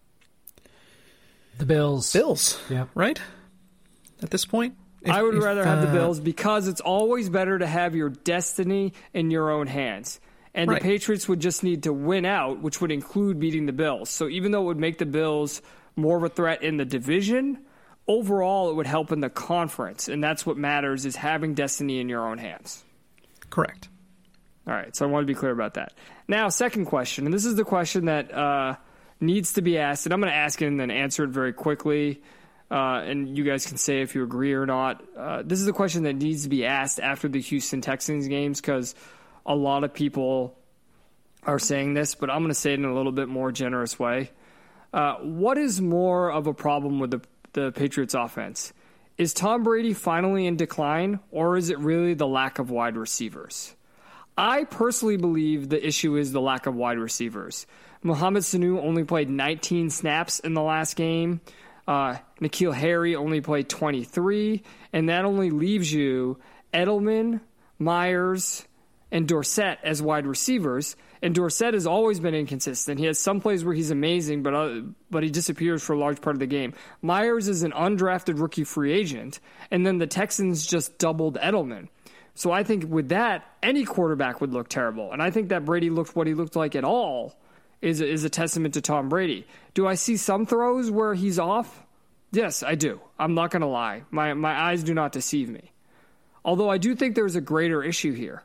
The Bills. Bills, yeah. Right? At this point? I would rather have the Bills because it's always better to have your destiny in your own hands. And the Patriots would just need to win out, which would include beating the Bills. So even though it would make the Bills more of a threat in the division, overall it would help in the conference. And that's what matters, is having destiny in your own hands. Correct. All right, so I want to be clear about that. Now, second question, and this is the question that needs to be asked, and I'm going to ask it and then answer it very quickly, and you guys can say if you agree or not. This is the question that needs to be asked after the Houston Texans games because a lot of people are saying this, but I'm going to say it in a little bit more generous way. What is more of a problem with the Patriots offense? Is Tom Brady finally in decline, or is it really the lack of wide receivers? I personally believe the issue is the lack of wide receivers. Mohamed Sanu only played 19 snaps in the last game. N'Keal Harry only played 23, and that only leaves you Edelman, Myers, and Dorsett as wide receivers. And Dorsett has always been inconsistent. He has some plays where he's amazing, but he disappears for a large part of the game. Myers is an undrafted rookie free agent, and then the Texans just doubled Edelman. So I think with that, any quarterback would look terrible. And I think that Brady looked what he looked like at all is a testament to Tom Brady. Do I see some throws where he's off? Yes, I do. I'm not going to lie. My eyes do not deceive me. Although I do think there's a greater issue here.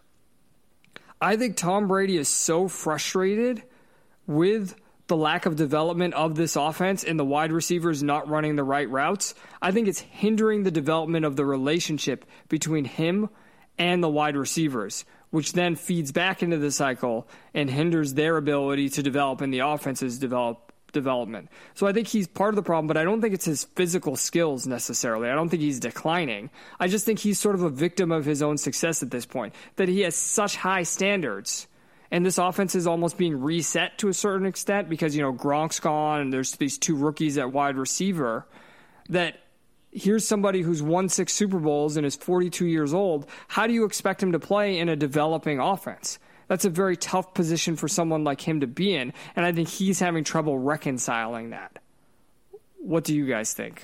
I think Tom Brady is so frustrated with the lack of development of this offense and the wide receivers not running the right routes. I think it's hindering the development of the relationship between him and the wide receivers, which then feeds back into the cycle and hinders their ability to develop and the offense's development. So I think he's part of the problem, but I don't think it's his physical skills necessarily. I don't think he's declining. I just think he's sort of a victim of his own success at this point, that he has such high standards. And this offense is almost being reset to a certain extent because, Gronk's gone and there's these two rookies at wide receiver that here's somebody who's won 6 Super Bowls and is 42 years old. How do you expect him to play in a developing offense? That's a very tough position for someone like him to be in, and I think he's having trouble reconciling that. What do you guys think?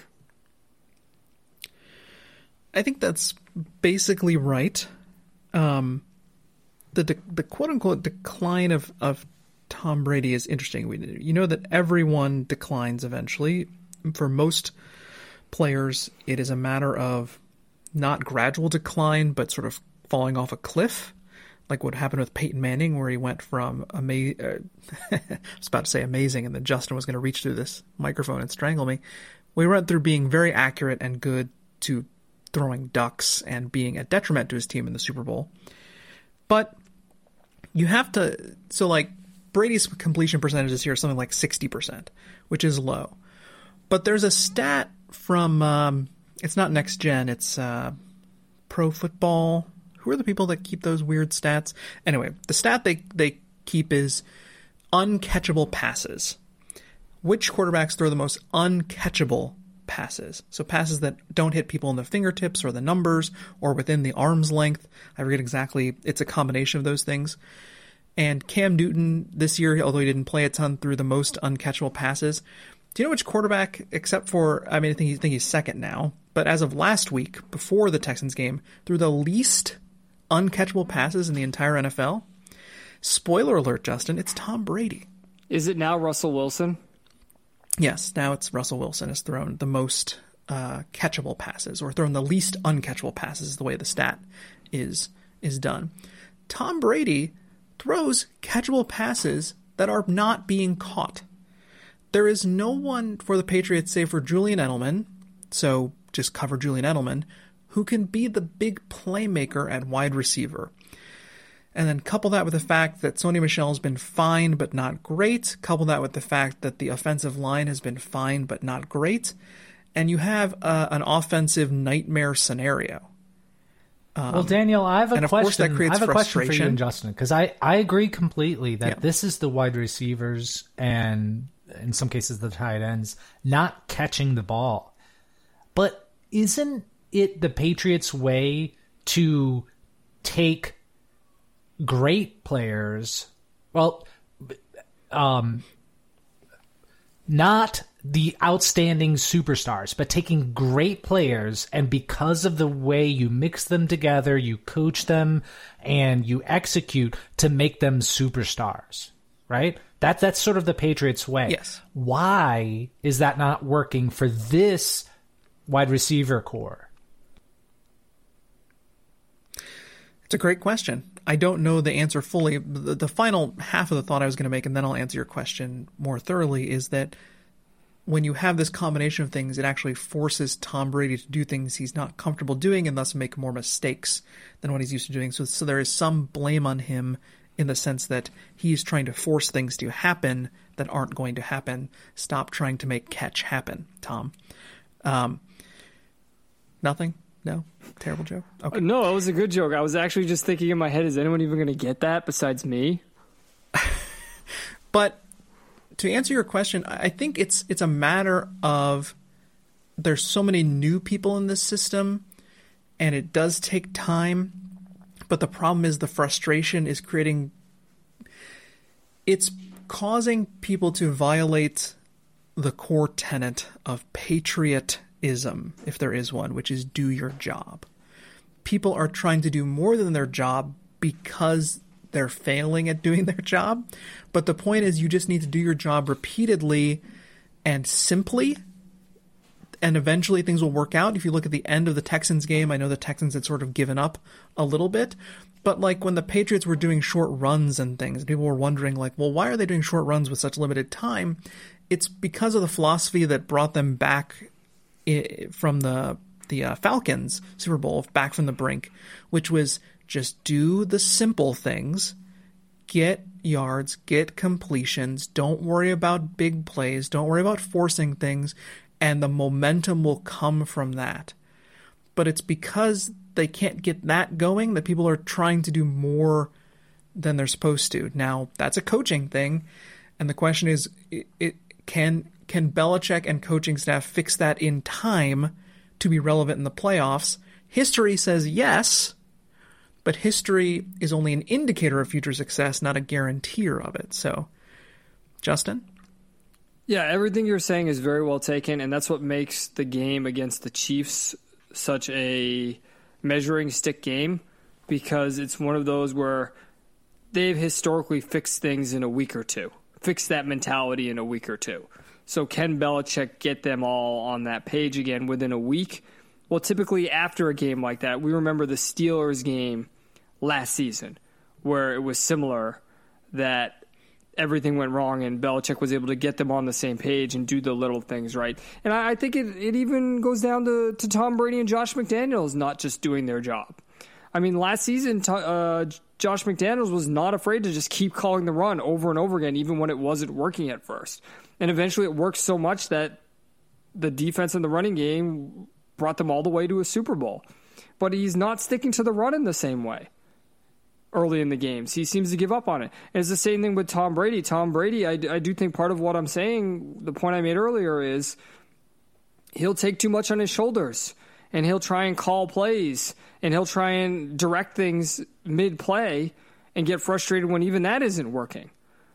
I think that's basically right. The quote-unquote decline of Tom Brady is interesting. You know that everyone declines eventually. For most players, it is a matter of not gradual decline, but sort of falling off a cliff, like what happened with Peyton Manning, where he went from I was about to say amazing, and then Justin was going to reach through this microphone and strangle me. We went through being very accurate and good to throwing ducks and being a detriment to his team in the Super Bowl. But you have to, so like Brady's completion percentage this year is something like 60%, which is low. But there's a stat from, it's not Next Gen, it's Pro Football. Who are the people that keep those weird stats? Anyway, the stat they keep is uncatchable passes. Which quarterbacks throw the most uncatchable passes? So passes that don't hit people in the fingertips or the numbers or within the arm's length. I forget exactly. It's a combination of those things. And Cam Newton this year, although he didn't play a ton, threw the most uncatchable passes. Do you know which quarterback, except for, I think he's second now, but as of last week, before the Texans game, threw the least uncatchable passes in the entire NFL? Spoiler alert, Justin, it's Tom Brady. Is it now Russell Wilson? Yes, now it's Russell Wilson has thrown the most catchable passes, or thrown the least uncatchable passes, is the way the stat is done. Tom Brady throws catchable passes that are not being caught. There is no one for the Patriots, save for Julian Edelman, so just cover Julian Edelman, who can be the big playmaker at wide receiver. And then couple that with the fact that Sony Michel's been fine but not great. Couple that with the fact that the offensive line has been fine but not great. And you have an offensive nightmare scenario. Well, Daniel, I have a question. I have a question for you and Justin, because I agree completely that this is the wide receivers and in some cases the tight ends not catching the ball. But isn't it the Patriots' way to take great players, not the outstanding superstars, but taking great players, and because of the way you mix them together, you coach them and you execute to make them superstars, right? That's sort of the Patriots' way. Yes. Why is that not working for this wide receiver core? It's a great question. I don't know the answer fully. The final half of the thought I was going to make, and then I'll answer your question more thoroughly, is that when you have this combination of things, it actually forces Tom Brady to do things he's not comfortable doing and thus make more mistakes than what he's used to doing. So there is some blame on him in the sense that he's trying to force things to happen that aren't going to happen. Stop trying to make catch happen, Tom. Nothing? No? Terrible joke? Okay. No, it was a good joke. I was actually just thinking in my head, is anyone even going to get that besides me? But to answer your question, I think it's a matter of there's so many new people in this system, and it does take time. But the problem is the frustration is it's causing people to violate the core tenet of patriotism, if there is one, which is do your job. People are trying to do more than their job because they're failing at doing their job. But the point is you just need to do your job repeatedly and simply, and eventually things will work out. If you look at the end of the Texans game, I know the Texans had sort of given up a little bit, but like when the Patriots were doing short runs and things, people were wondering like, well, why are they doing short runs with such limited time? It's because of the philosophy that brought them back from the Falcons Super Bowl, back from the brink, which was just do the simple things, get yards, get completions, don't worry about big plays, don't worry about forcing things, and the momentum will come from that. But it's because they can't get that going that people are trying to do more than they're supposed to. Now, that's a coaching thing, and the question is, can Belichick and coaching staff fix that in time to be relevant in the playoffs? History says yes, but history is only an indicator of future success, not a guarantor of it. So, Justin? Yeah, everything you're saying is very well taken, and that's what makes the game against the Chiefs such a measuring stick game, because it's one of those where they've historically fixed things in a week or two, fixed that mentality in a week or two. So can Belichick get them all on that page again within a week? Well, typically after a game like that, we remember the Steelers game last season where it was similar, that everything went wrong and Belichick was able to get them on the same page and do the little things right. And I think it even goes down to Tom Brady and Josh McDaniels not just doing their job. I mean, last season, Josh McDaniels was not afraid to just keep calling the run over and over again, even when it wasn't working at first. And eventually it worked so much that the defense and the running game brought them all the way to a Super Bowl. But he's not sticking to the run in the same way early in the games. He seems to give up on it. And it's the same thing with Tom Brady. Tom Brady, I do think part of what I'm saying, the point I made earlier, is he'll take too much on his shoulders, and he'll try and call plays, and he'll try and direct things mid-play and get frustrated when even that isn't working.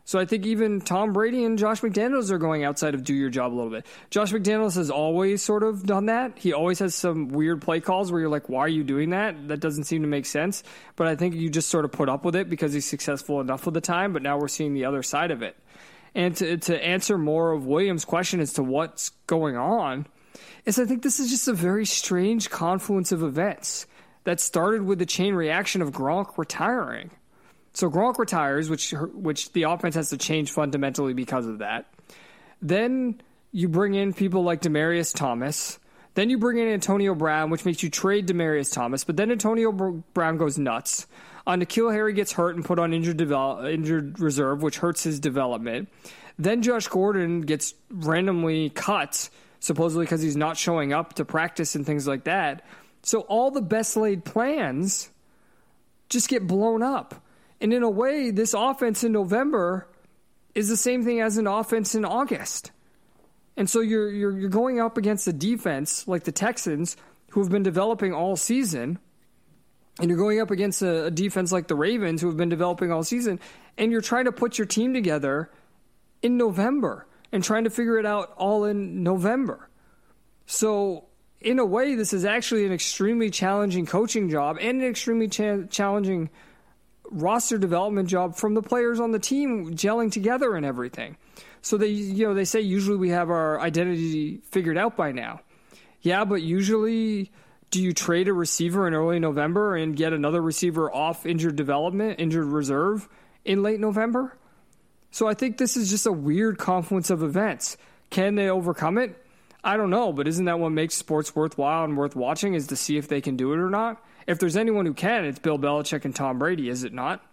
So I think even Tom Brady and Josh McDaniels are going outside of do your job a little bit. Josh McDaniels has always sort of done that. He always has some weird play calls where you're like, why are you doing that? That doesn't seem to make sense. But I think you just sort of put up with it because he's successful enough of the time. But now we're seeing the other side of it. And to answer more of William's question as to what's going on, is I think this is just a very strange confluence of events that started with the chain reaction of Gronk retiring. So Gronk retires, which the offense has to change fundamentally because of that. Then you bring in people like Demaryius Thomas. Then you bring in Antonio Brown, which makes you trade Demaryius Thomas. But then Antonio Brown goes nuts. N'Keal Harry gets hurt and put on injured reserve, which hurts his development. Then Josh Gordon gets randomly cut, supposedly because he's not showing up to practice and things like that. So all the best laid plans just get blown up. And in a way, this offense in November is the same thing as an offense in August. And so you're going up against a defense like the Texans, who have been developing all season, and you're going up against a defense like the Ravens, who have been developing all season, and you're trying to put your team together in November and trying to figure it out all in November. So in a way, this is actually an extremely challenging coaching job and an extremely challenging roster development job from the players on the team gelling together and everything. So they say usually we have our identity figured out by now. Yeah, but usually do you trade a receiver in early November and get another receiver off injured reserve in late November? So I think this is just a weird confluence of events. Can they overcome it? I don't know, but isn't that what makes sports worthwhile and worth watching, is to see if they can do it or not? If there's anyone who can, it's Bill Belichick and Tom Brady, is it not?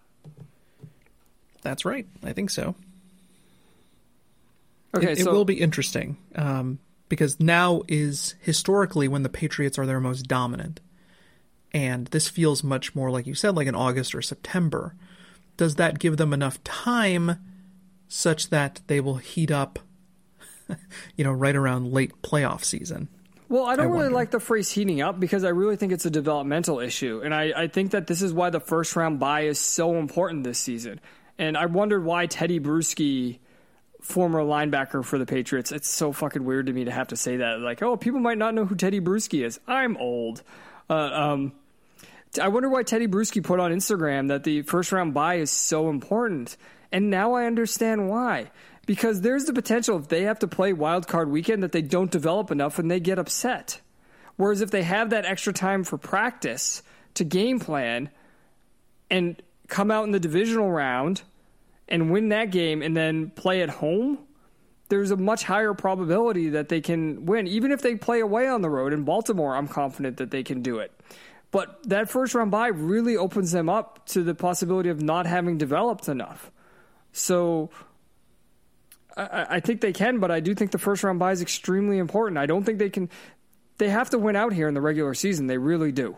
That's right. I think so. Okay, it will be interesting because now is historically when the Patriots are their most dominant. And this feels much more, like you said, like in August or September. Does that give them enough time such that they will heat up, right around late playoff season? Well, I don't really like the phrase heating up because I really think it's a developmental issue. And I think that this is why the first round bye is so important this season. And I wondered why Teddy Bruschi, former linebacker for the Patriots, it's so fucking weird to me to have to say that. Like, oh, people might not know who Teddy Bruschi is. I'm old. I wonder why Teddy Bruschi put on Instagram that the first round bye is so important. And now I understand why. Because there's the potential if they have to play wild card weekend that they don't develop enough and they get upset. Whereas if they have that extra time for practice to game plan and come out in the divisional round and win that game and then play at home, there's a much higher probability that they can win. Even if they play away on the road in Baltimore, I'm confident that they can do it. But that first round bye really opens them up to the possibility of not having developed enough. So I think they can, but I do think the first round bye is extremely important. I don't think they can. They have to win out here in the regular season. They really do.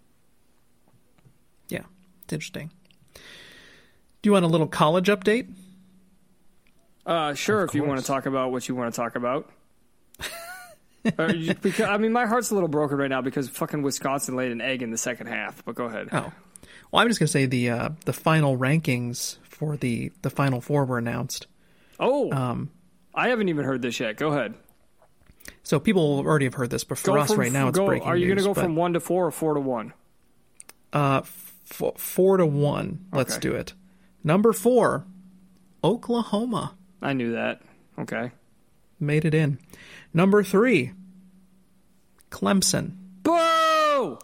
Yeah, it's interesting. Do you want a little college update? Sure, if you want to talk about what you want to talk about. Because, my heart's a little broken right now because fucking Wisconsin laid an egg in the second half, but go ahead. Oh. Well, I'm just going to say the final rankings for the Final Four were announced. Oh, I haven't even heard this yet. Go ahead. So people already have heard this, but for us right now, it's breaking news. Are you going to go from 1 to 4 or 4 to 1? 4 to 1. Let's do it. Number 4, Oklahoma. I knew that. Okay. Made it in. Number 3, Clemson. Boo!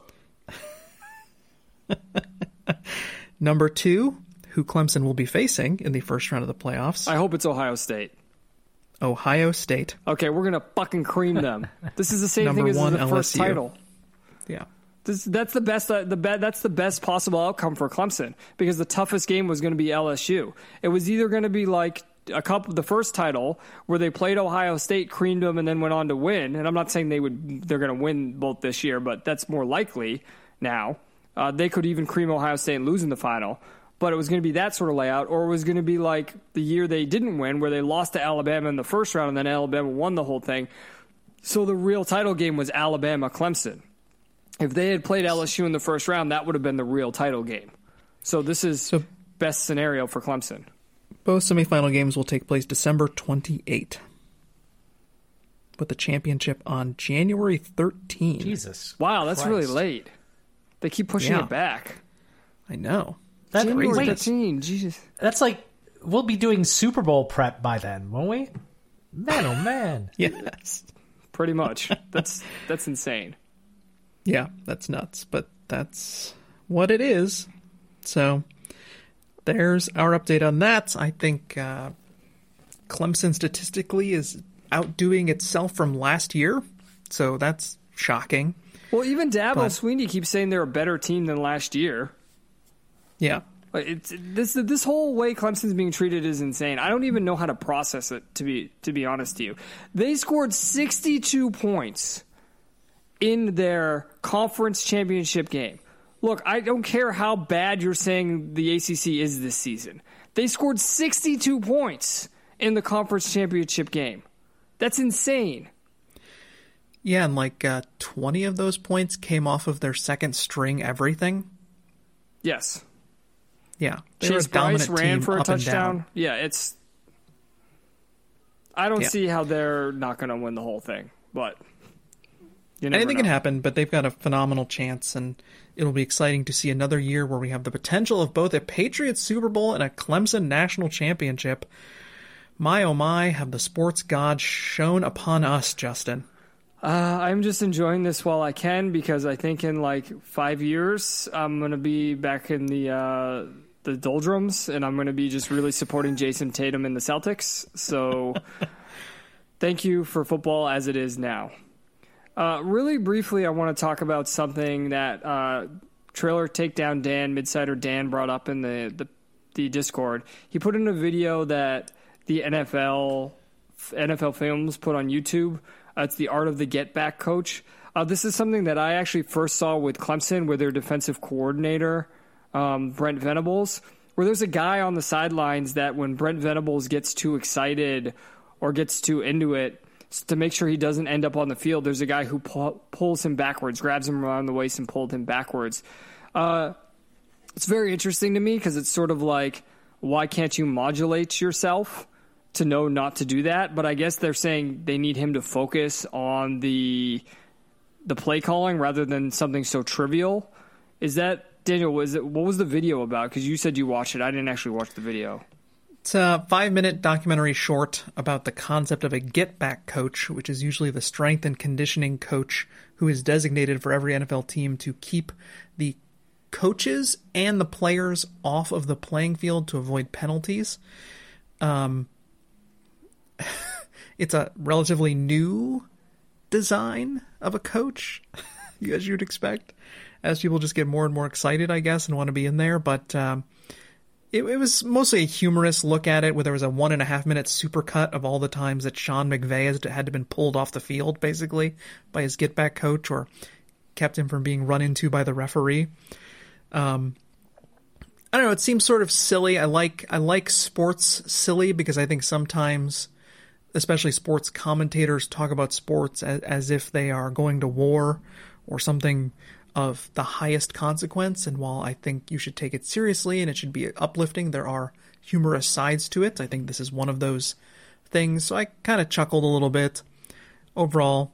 Number 2, who Clemson will be facing in the first round of the playoffs. I hope it's Ohio State. Ohio State. Okay, we're going to fucking cream them. This is the same thing as the first LSU. title. Yeah. That's the best. That's the best possible outcome for Clemson because the toughest game was going to be LSU. It was either going to be like the first title where they played Ohio State, creamed them, and then went on to win. And I'm not saying they're going to win both this year, but that's more likely now. They could even cream Ohio State and lose in the final. But it was going to be that sort of layout, or it was going to be like the year they didn't win, where they lost to Alabama in the first round, and then Alabama won the whole thing. So the real title game was Alabama-Clemson. If they had played LSU in the first round, that would have been the real title game. So this is best scenario for Clemson. Both semifinal games will take place December 28th, with the championship on January 13th. Jesus. Wow, that's really late. They keep pushing it back. I know. That's January crazy. 13, Jesus. That's like, we'll be doing Super Bowl prep by then, won't we? Man, oh man. Yes. Pretty much. That's insane. Yeah, that's nuts, but that's what it is. So there's our update on that. I think Clemson statistically is outdoing itself from last year, so that's shocking. Well, even Dabo Swinney keeps saying they're a better team than last year. Yeah. This whole way Clemson's being treated is insane. I don't even know how to process it, to be honest to you. They scored 62 points in their conference championship game. Look, I don't care how bad you're saying the ACC is this season. They scored 62 points in the conference championship game. That's insane. Yeah, and like 20 of those points came off of their second string everything. Yes. Yeah. Chase Bryce ran for a touchdown. Yeah, I don't see how they're not going to win the whole thing, but anything can happen, but they've got a phenomenal chance, and it'll be exciting to see another year where we have the potential of both a Patriots Super Bowl and a Clemson National Championship. My, oh my, have the sports gods shone upon us, Justin. I'm just enjoying this while I can, because I think in like 5 years I'm going to be back in the doldrums, and I'm going to be just really supporting Jason Tatum and the Celtics. So thank you for football as it is now. Really briefly, I want to talk about something that Trailer Takedown Dan, Midsider Dan, brought up in the Discord. He put in a video that the NFL Films put on YouTube. It's the Art of the Get Back Coach. This is something that I actually first saw with Clemson, with their defensive coordinator, Brent Venables, where there's a guy on the sidelines that when Brent Venables gets too excited or gets too into it, to make sure he doesn't end up on the field, there's a guy who pulls him backwards, grabs him around the waist and pulled him backwards. It's very interesting to me because it's sort of like, why can't you modulate yourself to know not to do that? But I guess they're saying they need him to focus on the play calling rather than something so trivial. Is that, Daniel, what was the video about? Because you said you watched it. I didn't actually watch the video. It's a 5-minute documentary short about the concept of a get-back coach, which is usually the strength and conditioning coach who is designated for every NFL team to keep the coaches and the players off of the playing field to avoid penalties. It's a relatively new design of a coach, as you'd expect, as people just get more and more excited, I guess, and want to be in there. But it was mostly a humorous look at it, where there was a 1.5-minute supercut of all the times that Sean McVay had to have been pulled off the field, basically, by his get-back coach, or kept him from being run into by the referee. I don't know, it seems sort of silly. I like sports silly, because I think sometimes, especially sports commentators, talk about sports as if they are going to war or something of the highest consequence. And while I think you should take it seriously and it should be uplifting, there are humorous sides to it. I think this is one of those things. So I kind of chuckled a little bit. Overall,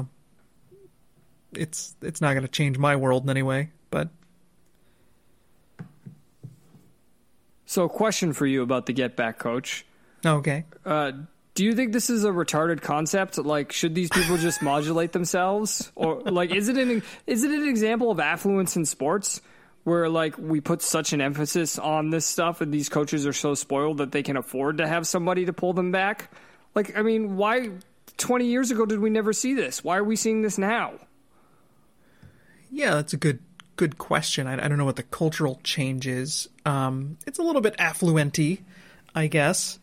it's not going to change my world in any way, but. So a question for you about the Get Back Coach. Okay. Do you think this is a retarded concept? Like, should these people just modulate themselves? Or, like, is it an example of affluence in sports where, like, we put such an emphasis on this stuff and these coaches are so spoiled that they can afford to have somebody to pull them back? Like, I mean, why 20 years ago did we never see this? Why are we seeing this now? Yeah, that's a good question. I don't know what the cultural change is. It's a little bit affluent-y, I guess.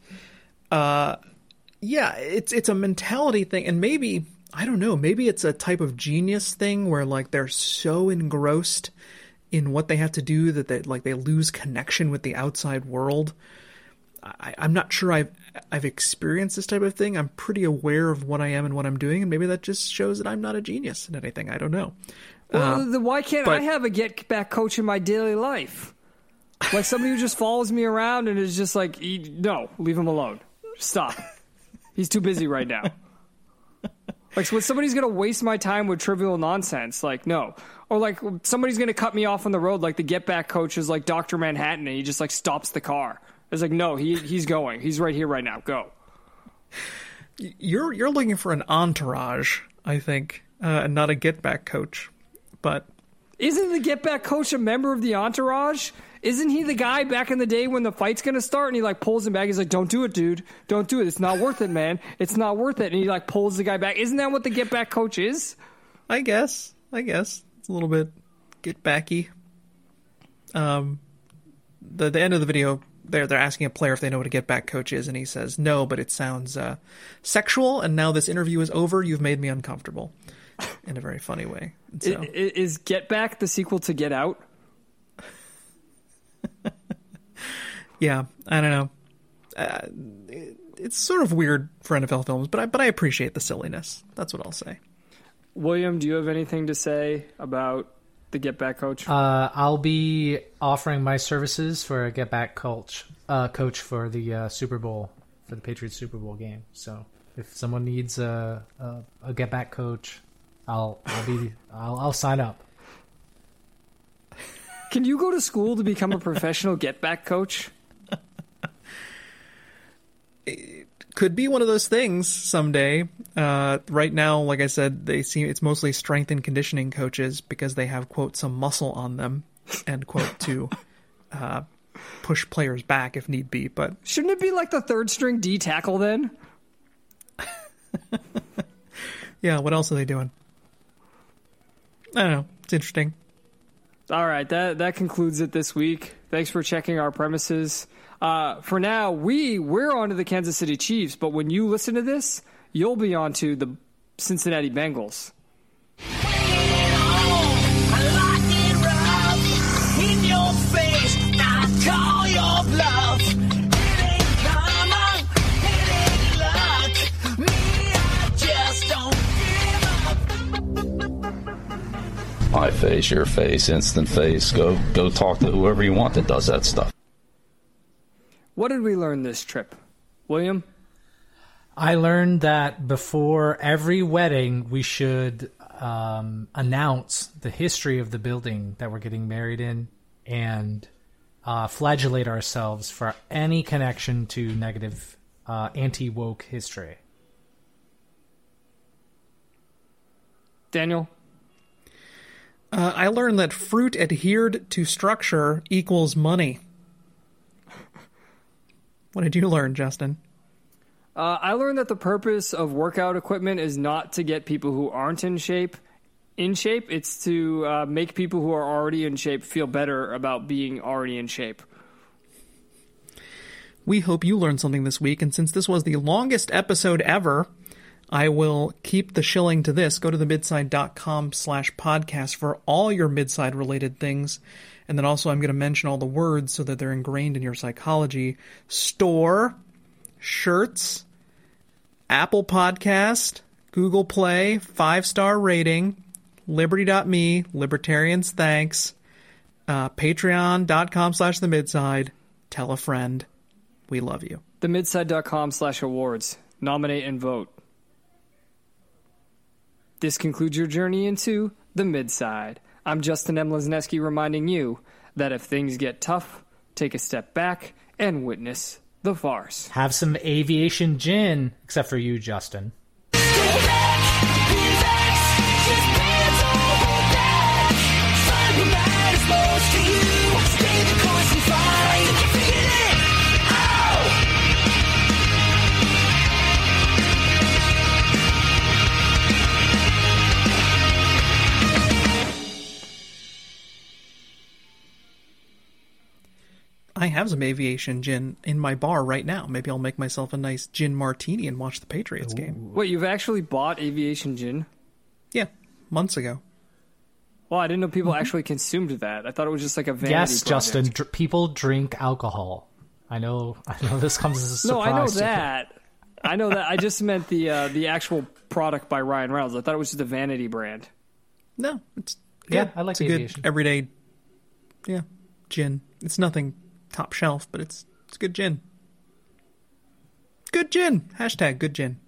Yeah, it's a mentality thing, and maybe, I don't know, maybe it's a type of genius thing where, like, they're so engrossed in what they have to do that they lose connection with the outside world. I'm not sure I've experienced this type of thing. I'm pretty aware of what I am and what I'm doing, and maybe that just shows that I'm not a genius in anything. I don't know. Well, then why can't I have a get-back coach in my daily life? Like somebody who just follows me around and is just like, no, leave him alone. Stop. He's too busy right now. Like, so when somebody's going to waste my time with trivial nonsense, like, no. Or, like, somebody's going to cut me off on the road, like the Get Back coach is like Dr. Manhattan, and he just, like, stops the car. It's like, no, he's going. He's right here right now. Go. You're looking for an entourage, I think, and not a Get Back coach. But isn't the Get Back coach a member of the entourage? Isn't he the guy back in the day when the fight's going to start and he like pulls him back? He's like, don't do it, dude. Don't do it. It's not worth it, man. It's not worth it. And he like pulls the guy back. Isn't that what the Get Back coach is? I guess. It's a little bit Get Backy. The end of the video, they're asking a player if they know what a Get Back coach is, and he says, no, but it sounds sexual, and now this interview is over. You've made me uncomfortable in a very funny way. So, is Get Back the sequel to Get Out? Yeah, I don't know. It's sort of weird for NFL films, but I appreciate the silliness. That's what I'll say. William, do you have anything to say about the Get Back coach? I'll be offering my services for a Get Back coach for the Super Bowl, for the Patriots Super Bowl game. So if someone needs a Get Back coach, I'll sign up. Can you go to school to become a professional Get Back coach? It could be one of those things someday. Right now, like I said, it's mostly strength and conditioning coaches because they have, quote, some muscle on them, end quote, to push players back if need be. But shouldn't it be like the third string D tackle then? Yeah, what else are they doing? I don't know. It's interesting. All right, that concludes it this week. Thanks for checking our premises. For now, we're on to the Kansas City Chiefs, but when you listen to this, you'll be on to the Cincinnati Bengals. My face, your face, instant face. Go talk to whoever you want that does that stuff. What did we learn this trip? William? I learned that before every wedding, we should announce the history of the building that we're getting married in and flagellate ourselves for any connection to negative anti-woke history. Daniel? I learned that fruit adhered to structure equals money. What did you learn, Justin? I learned that the purpose of workout equipment is not to get people who aren't in shape. It's to make people who are already in shape feel better about being already in shape. We hope you learned something this week, and since this was the longest episode ever, I will keep the shilling to this. Go to themidside.com/podcast for all your midside related things. And then also I'm going to mention all the words so that they're ingrained in your psychology. Store, shirts, Apple Podcast, Google Play, 5-star rating, Liberty.me, Libertarians Thanks, Patreon.com/themidside. Tell a friend. We love you. Themidside.com/awards. Nominate and vote. This concludes your journey into the Midside. I'm Justin M. Lesneski reminding you that if things get tough, take a step back and witness the farce. Have some aviation gin, except for you, Justin. I have some aviation gin in my bar right now. Maybe I'll make myself a nice gin martini and watch the Patriots game. Wait, you've actually bought aviation gin? Yeah, months ago. Well, I didn't know people actually consumed that. I thought it was just like a vanity Yes, project. Justin, people drink alcohol. I know this comes as a surprise. No, I know that. I know that. I just meant the actual product by Ryan Reynolds. I thought it was just a vanity brand. No, it's good. Yeah, I like it's aviation. Good everyday. Yeah, gin. It's nothing top shelf, but it's good gin. Good gin. Hashtag good gin.